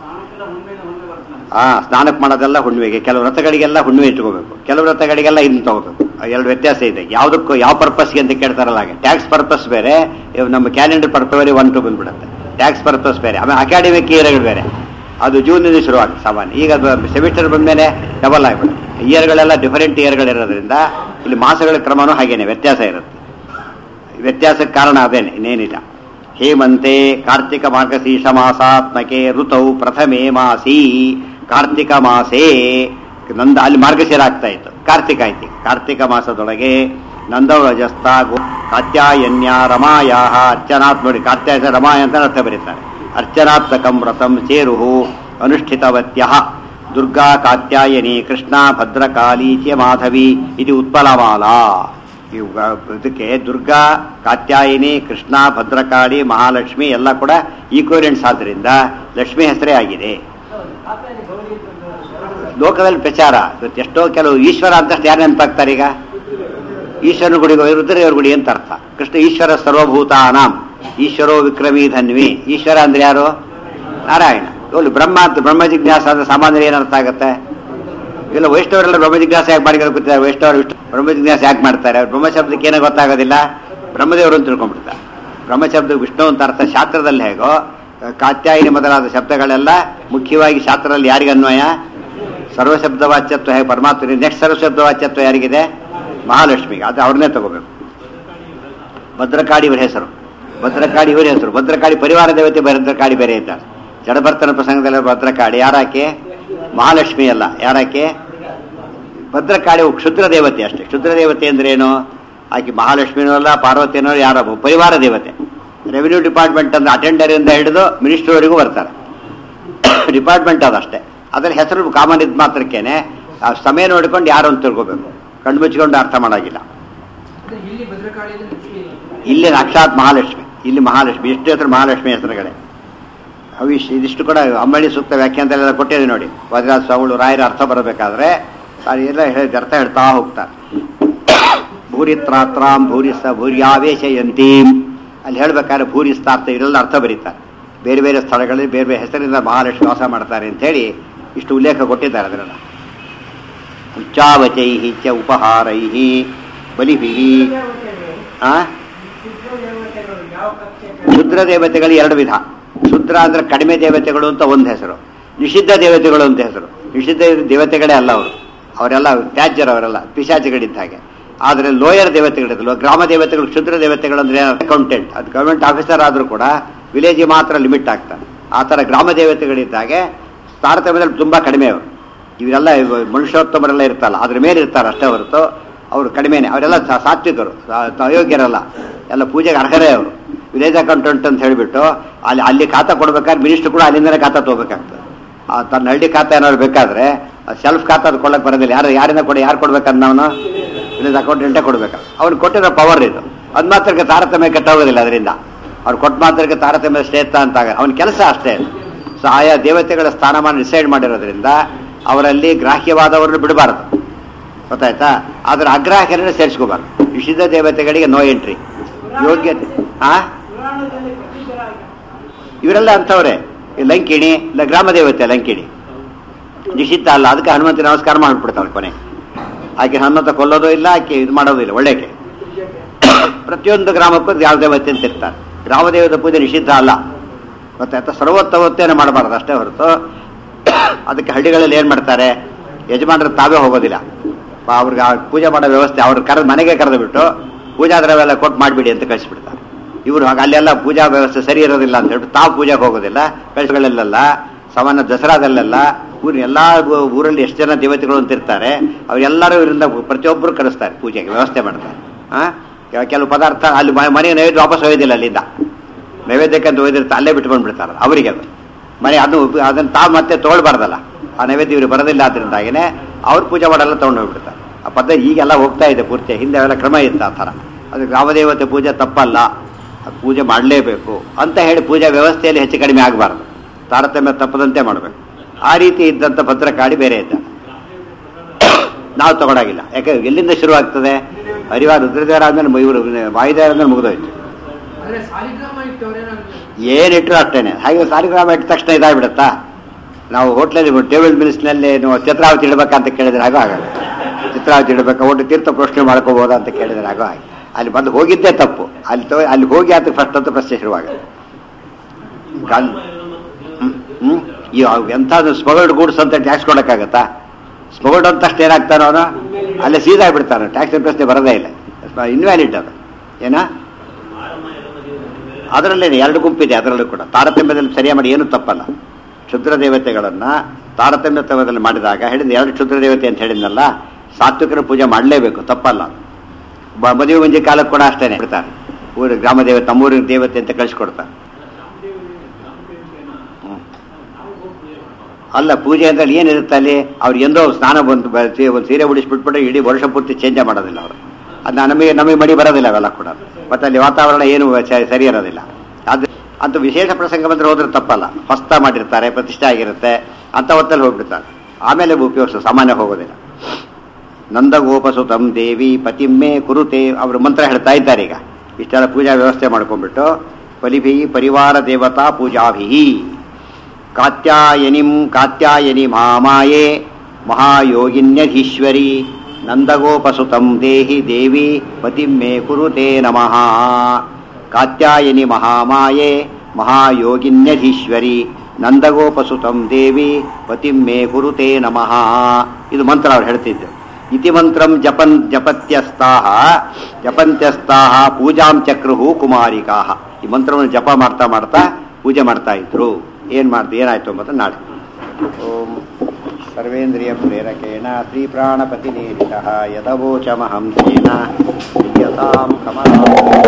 ಸ್ನಾನಕ್ಕೆ ಮಾಡೋದೆಲ್ಲ ಹುಣ್ಣಿಮೆಗೆ, ಕೆಲವು ವ್ರತಗಳಿಗೆಲ್ಲ ಹುಣ್ಣಿಮೆ ಇಟ್ಕೋಬೇಕು, ಕೆಲವು ವ್ರತಗಳಿಗೆಲ್ಲ ಇನ್ನು ತಗೋಬೇಕು. 2 ವ್ಯತ್ಯಾಸ ಇದೆ. ಯಾವುದಕ್ಕೂ ಯಾವ ಪರ್ಪಸ್ಗೆ ಅಂತ ಕೇಳ್ತಾರಲ್ಲ ಹಾಗೆ. ಟ್ಯಾಕ್ಸ್ ಪರ್ಪಸ್ ಬೇರೆ, ನಮ್ಮ ಕ್ಯಾಲೆಂಡರ್ ಪರ್ಪಸ್ 1 2 ಬಂದ್ಬಿಡುತ್ತೆ. ಟ್ಯಾಕ್ಸ್ ಪರ್ಪಸ್ ಬೇರೆ, ಆಮೇಲೆ ಅಕಾಡೆಮಿಕ್ ಇಯರ್ಗಳು ಬೇರೆ. ಅದು ಜೂನ್ನಿಂದ ಶುರುವಾಗುತ್ತೆ ಸಾಮಾನ್ಯ. ಈಗ ಸೆಮಿಸ್ಟರ್ ಬಂದಮೇಲೆ ಡಬಲ್ ಆಗಿಬಿಡುತ್ತೆ. ಇಯರ್ಗಳೆಲ್ಲ ಡಿಫರೆಂಟ್ ಇಯರ್ಗಳಿರೋದ್ರಿಂದ ಇಲ್ಲಿ ಮಾಸಗಳ ಕ್ರಮನೂ ಹಾಗೇನೆ ವ್ಯತ್ಯಾಸ ಇರುತ್ತೆ. ವ್ಯತ್ಯಾಸಕ್ಕೆ ಕಾರಣ ಅದೇನೆ, ಇನ್ನೇನಿಲ್ಲ. ಹೇಮಂತೆ ಕಾರ್ತಿಕ ಮಾರ್ಗಶೀರ್ಷ ಮಾಸಾತ್ಮಕೆ ಋತೌ ಪ್ರಥಮೇ ಮಾಸಿ. ಕಾರ್ತಿಕ ಮಾಸೇ ಅಲ್ಲಿ ಮಾರ್ಗಶಿರ ಆಗ್ತಾ ಇತ್ತು, ಕಾರ್ತಿಕ ಆಯ್ತು. ಕಾರ್ತಿಕ ಮಾಸದೊಳಗೆ ನಂದವ್ರಜಸ್ತ ಕಾತ್ಯಾಯನ್ಯ ರಮಾಯಾ ಅರ್ಚನಾತ್. ನೋಡಿ, ಕಾತ್ಯಾಯ ರಮಾಯ ಅಂತ ಅರ್ಥ ಬರೀತಾರೆ. ಅರ್ಚನಾತ್ಮಕಂ ವ್ರತಂ ಚೇರುಹು ಅನುಷ್ಠಿತವತ್ಯ ದುರ್ಗಾ ಕಾತ್ಯಾಯನಿ ಕೃಷ್ಣ ಭದ್ರಕಾಳಿ ಚ ಮಾಧವಿ ಇದು ಉತ್ಪಲಮಾಲಾ. ಇದಕ್ಕೆ ದುರ್ಗಾ ಕಾತ್ಯಾಯಿನಿ ಕೃಷ್ಣ ಭದ್ರಕಾಳಿ ಮಹಾಲಕ್ಷ್ಮಿ ಎಲ್ಲ ಕೂಡ ಈಕ್ವಲೆಂಟ್ಸ್ ಆದ್ರಿಂದ ಲಕ್ಷ್ಮಿ ಹೆಸರೇ ಆಗಿದೆ. ಲೋಕದಲ್ಲಿ ಪ್ರಚಾರ ಎಷ್ಟೋ ಕೆಲವು ಈಶ್ವರ ಅಂತಷ್ಟು ಯಾರು ನೆನಪಾಗ್ತಾರೆ? ಈಗ ಈಶ್ವರನ ಗುಡಿಗೆ ರುದ್ರದೇವರ ಗುಡಿ ಅಂತ ಅರ್ಥ. ಕೃಷ್ಣ ಈಶ್ವರ ಸರ್ವಭೂತಾನಾಂ ಈಶ್ವರೋ ವಿಕ್ರಮೀ ಧನ್ವಿ. ಈಶ್ವರ ಅಂದ್ರೆ ಯಾರು? ನಾರಾಯಣ. ಇವಳು ಬ್ರಹ್ಮ ಅಂತ ಬ್ರಹ್ಮ ಜಿಜ್ಞಾಸ ಅಂದ್ರೆ ಸಾಮಾನ್ಯ ಏನರ್ಥ ಆಗುತ್ತೆ? ಇಲ್ಲ ವೈಷ್ಣವರೆಲ್ಲ ಬ್ರಹ್ಮ ಜಿಜ್ಞಾಸ ಯಾಕೆ ಮಾಡಿ ಕೂತಿದ್ದಾರೆ? ವೈಷ್ಣವರು ಬ್ರಹ್ಮ ಜಿಜ್ಞಾಸ ಯಾಕೆ ಮಾಡ್ತಾರೆ? ಅವ್ರು ಬ್ರಹ್ಮ ಶಬ್ದಕ್ಕೆ ಏನೋ ಗೊತ್ತಾಗೋದಿಲ್ಲ, ಬ್ರಹ್ಮದೇವರು ಅಂತ ತಿಳ್ಕೊಂಡ್ಬಿಡ್ತಾರೆ. ಬ್ರಹ್ಮ ಶಬ್ದ ವಿಷ್ಣು ಅಂತ ಅರ್ಥ. ಶಾಸ್ತ್ರದಲ್ಲಿ ಹೇಗೋ ಕಾತ್ಯಾಯಿನಿ ಮೊದಲಾದ ಶಬ್ದಗಳೆಲ್ಲ ಮುಖ್ಯವಾಗಿ ಶಾಸ್ತ್ರದಲ್ಲಿ ಯಾರಿಗೆ ಅನ್ವಯ? ಸರ್ವಶಬ್ದ ವಾಚ್ಯತ್ವ ಹೇಗೆ ಪರಮಾತ್ಮ. ನೆಕ್ಸ್ಟ್ ಸರ್ವಶಬ್ದ ವಾಚ್ಯತ್ವ ಯಾರಿಗಿದೆ? ಮಹಾಲಕ್ಷ್ಮಿಗೆ. ಅದು ಅವ್ರನ್ನೇ ತಗೋಬೇಕು. ಭದ್ರಕಾಳಿ ಇವರ ಹೆಸರು, ಭದ್ರಕಾಳಿ ಇವರ ಹೆಸರು. ಭದ್ರಕಾಳಿ ಪರಿವಾರ ದೇವತೆ ಭದ್ರಕಾಳಿ ಬೇರೆ ಇದ್ದಾರೆ. ಜಡಭರ್ತನ ಪ್ರಸಂಗದಲ್ಲಿ ಭದ್ರಕಾಳಿ ಯಾರಾಕೆ? ಮಹಾಲಕ್ಷ್ಮಿ ಅಲ್ಲ, ಯಾರಾಕೆ? ಭದ್ರಕಾಳಿ ಕ್ಷುದ್ರ ದೇವತೆ ಅಷ್ಟೇ. ಕ್ಷುದ್ರ ದೇವತೆ ಅಂದ್ರೆ ಏನು? ಆಕೆ ಮಹಾಲಕ್ಷ್ಮಿನೂ ಅಲ್ಲ, ಪಾರ್ವತಿನೋ ಯಾರೋ ಪರಿವಾರ ದೇವತೆ. ರೆವಿನ್ಯೂ ಡಿಪಾರ್ಟ್ಮೆಂಟ್ ಅಂದ್ರೆ ಅಟೆಂಡರ್ ಇಂದ ಹಿಡಿದು ಮಿನಿಸ್ಟರ್ವರೆಗೂ ಬರ್ತಾರೆ. ಡಿಪಾರ್ಟ್ಮೆಂಟ್ ಅದಷ್ಟೇ. ಅದ್ರ ಹೆಸರು ಕಾಮನ್ ಇದ್ ಮಾತ್ರಕ್ಕೇನೆ ಆ ಸಮಯ ನೋಡ್ಕೊಂಡು ಯಾರು ಅಂತ ತಿಳ್ಕೋಬೇಕು, ಕಣ್ಣು ಮುಚ್ಕೊಂಡು ಅರ್ಥ ಮಾಡೋಗಿಲ್ಲ. ಇಲ್ಲಿ ಸಾಕ್ಷಾತ್ ಮಹಾಲಕ್ಷ್ಮಿ, ಇಲ್ಲಿ ಮಹಾಲಕ್ಷ್ಮಿ, ಎಷ್ಟು ಹೆಸರು ಮಹಾಲಕ್ಷ್ಮಿ ಹೆಸರುಗಳೇ. ಇದಿಷ್ಟು ಕೂಡ ಅಂಬಳಿ ಸೂಕ್ತ ವ್ಯಾಖ್ಯಾನದಲ್ಲೆಲ್ಲ ಕೊಟ್ಟಿದೆ ನೋಡಿ. ವಜ್ರಾಜ ಸ್ವಾಮಿಗಳು ರಾಯರ ಅರ್ಥ ಬರಬೇಕಾದ್ರೆ ಎಲ್ಲ ಅರ್ಥ ಹೇಳ್ತಾ ಹೋಗ್ತಾರೆ. ಭೂರಿತ್ರಾತ್ರಾಂ ಭೂರಿಸ ಭೂರ್ಯಾವೇಶಯಂತೀಂ ಅಲ್ಲಿ ಹೇಳ್ಬೇಕಾದ್ರೆ ಭೂರಿಸ್ತಾರ್ಥ ಇವೆಲ್ಲ ಅರ್ಥ ಬರೀತಾರೆ. ಬೇರೆ ಬೇರೆ ಸ್ಥಳಗಳಲ್ಲಿ ಬೇರೆ ಬೇರೆ ಹೆಸರಿಂದ ಮಹಾಲಕ್ಷ್ಮಿ ವಾಸ ಮಾಡ್ತಾರೆ ಅಂಥೇಳಿ ಇಷ್ಟು ಉಲ್ಲೇಖ ಕೊಟ್ಟಿದ್ದಾರೆ. ಅದನ್ನೆಲ್ಲ ಉಚ್ಚಾವಚೈ ಚ ಉಪಹಾರೈ ಬಲಿಭಿ. ಶುದ್ರ ದೇವತೆಗಳು ಎರಡು ವಿಧ. ಶುದ್ರ ಅಂದ್ರೆ ಕಡಿಮೆ ದೇವತೆಗಳು ಅಂತ ಒಂದು ಹೆಸರು, ನಿಷಿದ್ಧ ದೇವತೆಗಳು ಅಂತ ಹೆಸರು. ನಿಷಿದ್ಧ ದೇವತೆಗಳೇ ಅಲ್ಲ ಅವರು, ಅವರೆಲ್ಲ ತ್ಯಾಜ್ಯರು, ಅವರೆಲ್ಲ ಪಿಶಾಚಿಗಳಿದ್ದ ಹಾಗೆ. ಆದರೆ ಲೋಯರ್ ದೇವತೆಗಳಿದ್ರು, ಗ್ರಾಮ ದೇವತೆಗಳು. ಕ್ಷುದ್ರ ದೇವತೆಗಳು ಅಂದ್ರೆ ಅಕೌಂಟೆಂಟ್, ಅದು ಗವರ್ಮೆಂಟ್ ಆಫೀಸರ್ ಆದರೂ ಕೂಡ ವಿಲೇಜ್ ಮಾತ್ರ ಲಿಮಿಟ್ ಆಗ್ತಾರೆ. ಆ ಥರ ಗ್ರಾಮ ದೇವತೆಗಳಿದ್ದಾಗೆ ತಾರತಮ್ಯದಲ್ಲಿ ತುಂಬ ಕಡಿಮೆ ಅವರು. ಇವರೆಲ್ಲ ಮನುಷ್ಯೋತ್ತಮರೆಲ್ಲ ಇರ್ತಲ್ಲ, ಅದ್ರ ಮೇಲೆ ಇರ್ತಾರೆ ಅಷ್ಟೇ ಹೊರತು ಅವರು ಕಡಿಮೆನೆ. ಅವರೆಲ್ಲ ಸಾತ್ವಿಕರು, ಅಯೋಗ್ಯರಲ್ಲ, ಎಲ್ಲ ಪೂಜೆಗೆ ಅರ್ಹರೇ ಅವರು. ವಿಲೇಜ್ ಅಕೌಂಟೆಂಟ್ ಅಂತ ಹೇಳಿಬಿಟ್ಟು ಅಲ್ಲಿ ಖಾತಾ ಕೊಡ್ಬೇಕಾದ್ರೆ ಮಿನಿಸ್ಟರ್ ಕೂಡ ಅಲ್ಲಿಂದನೇ ಖಾತಾ ತಗೋಬೇಕಾಗ್ತದೆ. ತನ್ನ ಹಳ್ಳಿ ಖಾತಾ ಏನಾದ್ರು ಬೇಕಾದ್ರೆ ಸೆಲ್ಫ್ ಖಾತಾ ಅದು ಕೊಡಕ್ಕೆ ಬರೋದಿಲ್ಲ. ಯಾರಿಂದ ಯಾರು ಕೊಡ್ಬೇಕಂತ ಅವನು ವಿಲೇಜ್ ಅಕೌಂಟೆಂಟೇ ಕೊಡ್ಬೇಕು. ಅವ್ನು ಕೊಟ್ಟಿರೋ ಪವರ್ ಇದು. ಅದು ಮಾತ್ರಕ್ಕೆ ತಾರತಮ್ಯ ಕೆಟ್ಟೋಗೋದಿಲ್ಲ. ಅದರಿಂದ ಅವ್ರು ಕೊಟ್ಟ ಮಾತ್ರಕ್ಕೆ ತಾರತಮ್ಯ ಶ್ರೇಷ್ಠ ಅಂತ ಅವನ ಕೆಲಸ ಅಷ್ಟೇ. ಸೊ ಆಯಾ ದೇವತೆಗಳ ಸ್ಥಾನಮಾನ ಡಿಸೈಡ್ ಮಾಡಿರೋದ್ರಿಂದ ಅವರಲ್ಲಿ ಗ್ರಾಹ್ಯವಾದವರನ್ನು ಬಿಡಬಾರದು, ಗೊತ್ತಾಯ್ತಾ? ಆದ್ರೆ ಅಗ್ರಾಹ್ಯರನ್ನು ಸೇರಿಸ್ಕೋಬಾರ್ದು. ನಿಷಿದ್ಧ ದೇವತೆಗಳಿಗೆ ನೋ ಎಂಟ್ರಿ. ಯೋಗ್ಯತೆ ಇವರೆಲ್ಲ ಅಂಥವ್ರೆ. ಲಂಕಿಣಿ ಗ್ರಾಮ ದೇವತೆ, ಲಂಕಿಣಿ ನಿಷಿದ್ಧ ಅಲ್ಲ, ಅದಕ್ಕೆ ಹನುಮಂತ ನಮಸ್ಕಾರ ಮಾಡಿಬಿಡ್ತಾಳೆ ಕೊನೆ. ಆಕೆ ಹನುಮಂತ ಕೊಲ್ಲೋದು ಇಲ್ಲ, ಆಕೆ ಇದು ಮಾಡೋದು ಇಲ್ಲ. ಒಳ್ಳೆಗೆ ಪ್ರತಿಯೊಂದು ಗ್ರಾಮಕ್ಕೂ ಯಾವ ದೇವತೆ ಅಂತ ಇರ್ತಾರೆ. ಗ್ರಾಮ ದೇವತೆ ಪೂಜೆ ನಿಷಿದ್ಧ ಅಲ್ಲ, ಗೊತ್ತಾಯ್ತಾ? ಸರ್ವೋತ್ತಮತ್ತೆಯನ್ನು ಮಾಡಬಾರ್ದು ಅಷ್ಟೇ ಹೊರತು. ಅದಕ್ಕೆ ಹಳ್ಳಿಗಳಲ್ಲಿ ಏನು ಮಾಡ್ತಾರೆ, ಯಜಮಾನರು ತಾವೇ ಹೋಗೋದಿಲ್ಲ, ಅವ್ರಿಗೆ ಪೂಜೆ ಮಾಡೋ ವ್ಯವಸ್ಥೆ ಅವ್ರು ಮನೆಗೆ ಕರೆದು ಬಿಟ್ಟು ಪೂಜಾ ದ್ರವ್ಯ ಕೊಟ್ಟು ಮಾಡಿಬಿಡಿ ಅಂತ ಕಳಿಸ್ಬಿಡ್ತಾರೆ. ಇವರು ಹಾಗೆ ಅಲ್ಲೆಲ್ಲ ಪೂಜಾ ವ್ಯವಸ್ಥೆ ಸರಿ ಇರೋದಿಲ್ಲ ಅಂತ ಹೇಳ್ಬಿಟ್ಟು ತಾವು ಪೂಜೆಗೆ ಹೋಗೋದಿಲ್ಲ. ಕಳಿಸ್ಗಳಲ್ಲೆಲ್ಲ ಸಾಮಾನ್ಯ ದಸರಾದಲ್ಲೆಲ್ಲ ಎಲ್ಲ ಊರಲ್ಲಿ ಎಷ್ಟು ಜನ ದೇವತೆಗಳು ಅಂತ ಇರ್ತಾರೆ, ಅವರೆಲ್ಲರೂ ಇವರಿಂದ ಪ್ರತಿಯೊಬ್ಬರು ಕಳಿಸ್ತಾರೆ ಪೂಜೆಗೆ ವ್ಯವಸ್ಥೆ ಮಾಡ್ತಾರೆ. ಕೆಲವು ಪದಾರ್ಥ ಅಲ್ಲಿ ಮನೆಗೆ ನೈವೇದ್ಯ ವಾಪಸ್ ಒಯ್ಯೋದಿಲ್ಲ, ಅಲ್ಲಿಂದ ನೈವೇದ್ಯಕ್ಕಂತ ಒಯ್ದಿರ್ತಾರೆ, ಅಲ್ಲೇ ಬಿಟ್ಕೊಂಡ್ಬಿಡ್ತಾರೆ ಅವರಿಗೆ. ಅದು ಮನೆ ಅದನ್ನು ತಾವು ಮತ್ತೆ ತೊಗೊಳ್ಬಾರ್ದಲ್ಲ, ಆ ನೈವೇದ್ಯ ಇವ್ರಿಗೆ ಬರೋದಿಲ್ಲ. ಅದರಿಂದಾಗಿನೇ ಅವ್ರು ಪೂಜೆ ಮಾಡಲ್ಲ, ತೊಗೊಂಡು ಹೋಗ್ಬಿಡ್ತಾರೆ. ಆ ಪದ್ಧತಿ ಈಗೆಲ್ಲ ಹೋಗ್ತಾ ಇದೆ ಪೂರ್ತಿ. ಹಿಂದೆ ಅವೆಲ್ಲ ಕ್ರಮ ಇತ್ತು ಆ ಥರ. ಅದು ಗ್ರಾಮದೇವತೆ ಪೂಜೆ ತಪ್ಪಲ್ಲ, ಅದು ಪೂಜೆ ಮಾಡಲೇಬೇಕು ಅಂತ ಹೇಳಿ ಪೂಜಾ ವ್ಯವಸ್ಥೆಯಲ್ಲಿ ಹೆಚ್ಚು ಕಡಿಮೆ ಆಗಬಾರ್ದು, ತಾರತಮ್ಯ ತಪ್ಪದಂತೆ ಮಾಡಬೇಕು. ಆ ರೀತಿ ಇದ್ದಂಥ ಭದ್ರಕಾಳಿ ಬೇರೆ ಇದ್ದ. ನಾವು ತಗೊಳಾಗಿಲ್ಲ, ಯಾಕಂದ್ರೆ ಎಲ್ಲಿಂದ ಶುರುವಾಗ್ತದೆ? ಹರಿವಾರ ರುದ್ರದೇವರ ಆದ್ಮೇಲೆ ಇವರು ವಾಯುದೇವರ ಆದ್ಮೇಲೆ ಮುಗಿದೋಯ್ತು. ಏನಿಟ್ರು ಅಷ್ಟೇನೆ. ಹಾಗೆ ಸಾಲಿಗ್ರಾಮ ಇಟ್ಟ ತಕ್ಷಣ ಇದಾಗ್ಬಿಡತ್ತಾ? ನಾವು ಹೋಟ್ಲಲ್ಲಿ ಟೇಬಲ್ ಮಿನಿಸ್ನಲ್ಲಿ ಚಿತ್ರಾವತಿ ಇಡಬೇಕಂತ ಕೇಳಿದ್ರೆ ಆಗೋ ಆಗಲ್ಲ. ಚಿತ್ರಾವತಿ ಇಡಬೇಕಾ, ಒಟ್ಟು ತೀರ್ಥ ಪ್ರಶ್ನೆ ಮಾಡ್ಕೋಬೋದಾ ಅಂತ ಕೇಳಿದ್ರೆ ಆಗೋ ಹಾಗೆ. ಅಲ್ಲಿ ಬಂದು ಹೋಗಿದ್ದೇ ತಪ್ಪು. ಅಲ್ಲಿ ಹೋಗಿ ಆತ ಫಸ್ಟ್ ಅಂತ ಪ್ರಶ್ನೆ ಶುರುವಾಗುತ್ತೆ. ಎಂಥದ್ದು ಸ್ಮಗಲ್ಡ್ ಗೂಡ್ಸ್ ಅಂತ ಟ್ಯಾಕ್ಸ್ ಕೊಡೋಕ್ಕಾಗತ್ತಾ? ಸ್ಮಗಲ್ಡ್ ಅಂತ ತಕ್ಷಣ ಏನಾಗ್ತಾನೋ ಅವನು ಅಲ್ಲೇ ಸೀದಾ ಬಿಡ್ತಾನೆ, ಟ್ಯಾಕ್ಸ್ ಪ್ರಶ್ನೆ ಬರೋದೇ ಇಲ್ಲ. ಇನ್ವ್ಯಾಲಿಡ್ ಅದು ಏನ. ಅದರಲ್ಲೇ ಎರಡು ಗುಂಪಿದೆ, ಅದರಲ್ಲೂ ಕೂಡ ತಾರತಮ್ಯದಲ್ಲಿ ಸರಿಯಾಗಿ ಮಾಡಿ ಏನೂ ತಪ್ಪಲ್ಲ. ಕ್ಷುದ್ರ ದೇವತೆಗಳನ್ನು ತಾರತಮ್ಯದಲ್ಲಿ ಮಾಡಿದಾಗ ಹೇಳಿದ ಎರಡು ಕ್ಷುದ್ರ ದೇವತೆ ಅಂತ ಹೇಳಿದ್ನಲ್ಲ, ಸಾತ್ವಿಕರ ಪೂಜೆ ಮಾಡಲೇಬೇಕು, ತಪ್ಪಲ್ಲ. ಮದುವೆ ಮುಂಜೆ ಕಾಲಕ್ಕೆ ಕೂಡ ಅಷ್ಟೇ ಬಿಡ್ತಾರೆ. ಊರು ಗ್ರಾಮ ದೇವತೆ, ತಮ್ಮೂರಿನ ದೇವತೆ ಅಂತ ಕಳಿಸ್ಕೊಡ್ತಾರೆ. ಅಲ್ಲ, ಪೂಜೆ ಅಂದ್ರೆ ಏನಿರುತ್ತೆ ಅಲ್ಲಿ, ಅವ್ರು ಎಂದೋ ಸ್ನಾನ ಬಂದು ಒಂದು ಸೀರೆ ಉಡಿಸ್ಬಿಟ್ಬಿಟ್ಟು ಇಡೀ ವರ್ಷ ಪೂರ್ತಿ ಚೇಂಜ್ ಮಾಡೋದಿಲ್ಲ ಅವರು. ಅದನ್ನ ನಮಗೆ ಮಡಿ ಬರೋದಿಲ್ಲ ಅವೆಲ್ಲ ಕೂಡ. ಮತ್ತೆ ಅಲ್ಲಿ ವಾತಾವರಣ ಏನು ಸರಿ ಇರೋದಿಲ್ಲ. ಅದು ಅಂತ ವಿಶೇಷ ಪ್ರಸಂಗ ಬಂದರೆ ಹೋದ್ರೆ ತಪ್ಪಲ್ಲ. ಹೊಸ್ತ ಮಾಡಿರ್ತಾರೆ, ಪ್ರತಿಷ್ಠೆ ಆಗಿರುತ್ತೆ ಅಂತ ಹೊತ್ತಲ್ಲಿ ಹೋಗ್ಬಿಡ್ತಾರೆ. ಆಮೇಲೆ ಉಪಯೋಗಿಸೋ, ಸಾಮಾನ್ಯ ಹೋಗೋದಿಲ್ಲ. ನಂದಗೋಪಸುತಂ ದೇವಿ ಪತಿಮ್ಮೆ ಕುರುತೆ ಅವರು ಮಂತ್ರ ಹೇಳ್ತಾ ಇದ್ದಾರೆ. ಈಗ ಇಷ್ಟೆಲ್ಲ ಪೂಜಾ ವ್ಯವಸ್ಥೆ ಮಾಡ್ಕೊಂಡ್ಬಿಟ್ಟು ಬಲಿಭಿ ಪರಿವಾರ ದೇವತಾ ಪೂಜಾಭಿ ಕಾತ್ಯಾಯನಿ ಮಹಾಮಾಯೇ ಮಹಾಯೋಗಿನ್ಯಧೀಶ್ವರಿ ನಂದಗೋಪಸುತಂ ದೇಹಿ ದೇವಿ ಪತಿಮ್ಮೆ ಕುರುತೆ ನಮಃ. ಕಾತ್ಯಾಯನಿ ಮಹಾಮಾಯೇ ಮಹಾಯೋಗಿನ್ಯಧೀಶ್ವರಿ ನಂದಗೋಪಸುತಂ ದೇವಿ ಪತಿಮ್ಮೆ ಕುರುತೆ ನಮಃ. ಇದು ಮಂತ್ರ ಅವ್ರು ಹೇಳ್ತಿದ್ರು. ಇತಿ ಮಂತ್ರಂ ಜಪಂತ್ಯಸ್ತಾಹ ಪೂಜಾಂ ಚಕ್ರುಹು ಕುಮಾರಿಕಾಹ. ಈ ಮಂತ್ರವನ್ನು ಜಪ ಮಾಡ್ತಾ ಮಾಡ್ತಾ ಪೂಜೆ ಮಾಡ್ತಾ ಇದ್ರು. ಏನಾಯ್ತು ಅಂಬುದು ನಾಳೆ. ಓಂ ಸರ್ವೇಂದ್ರಿಯ ಪ್ರೇರಕೇಣ ಶ್ರೀಪ್ರಾಣಪತಿನೇರಿತಃ ಯದವೋಚಮಹಂ ತೇನ ಯತಾಂ ಕಮಲಾಂ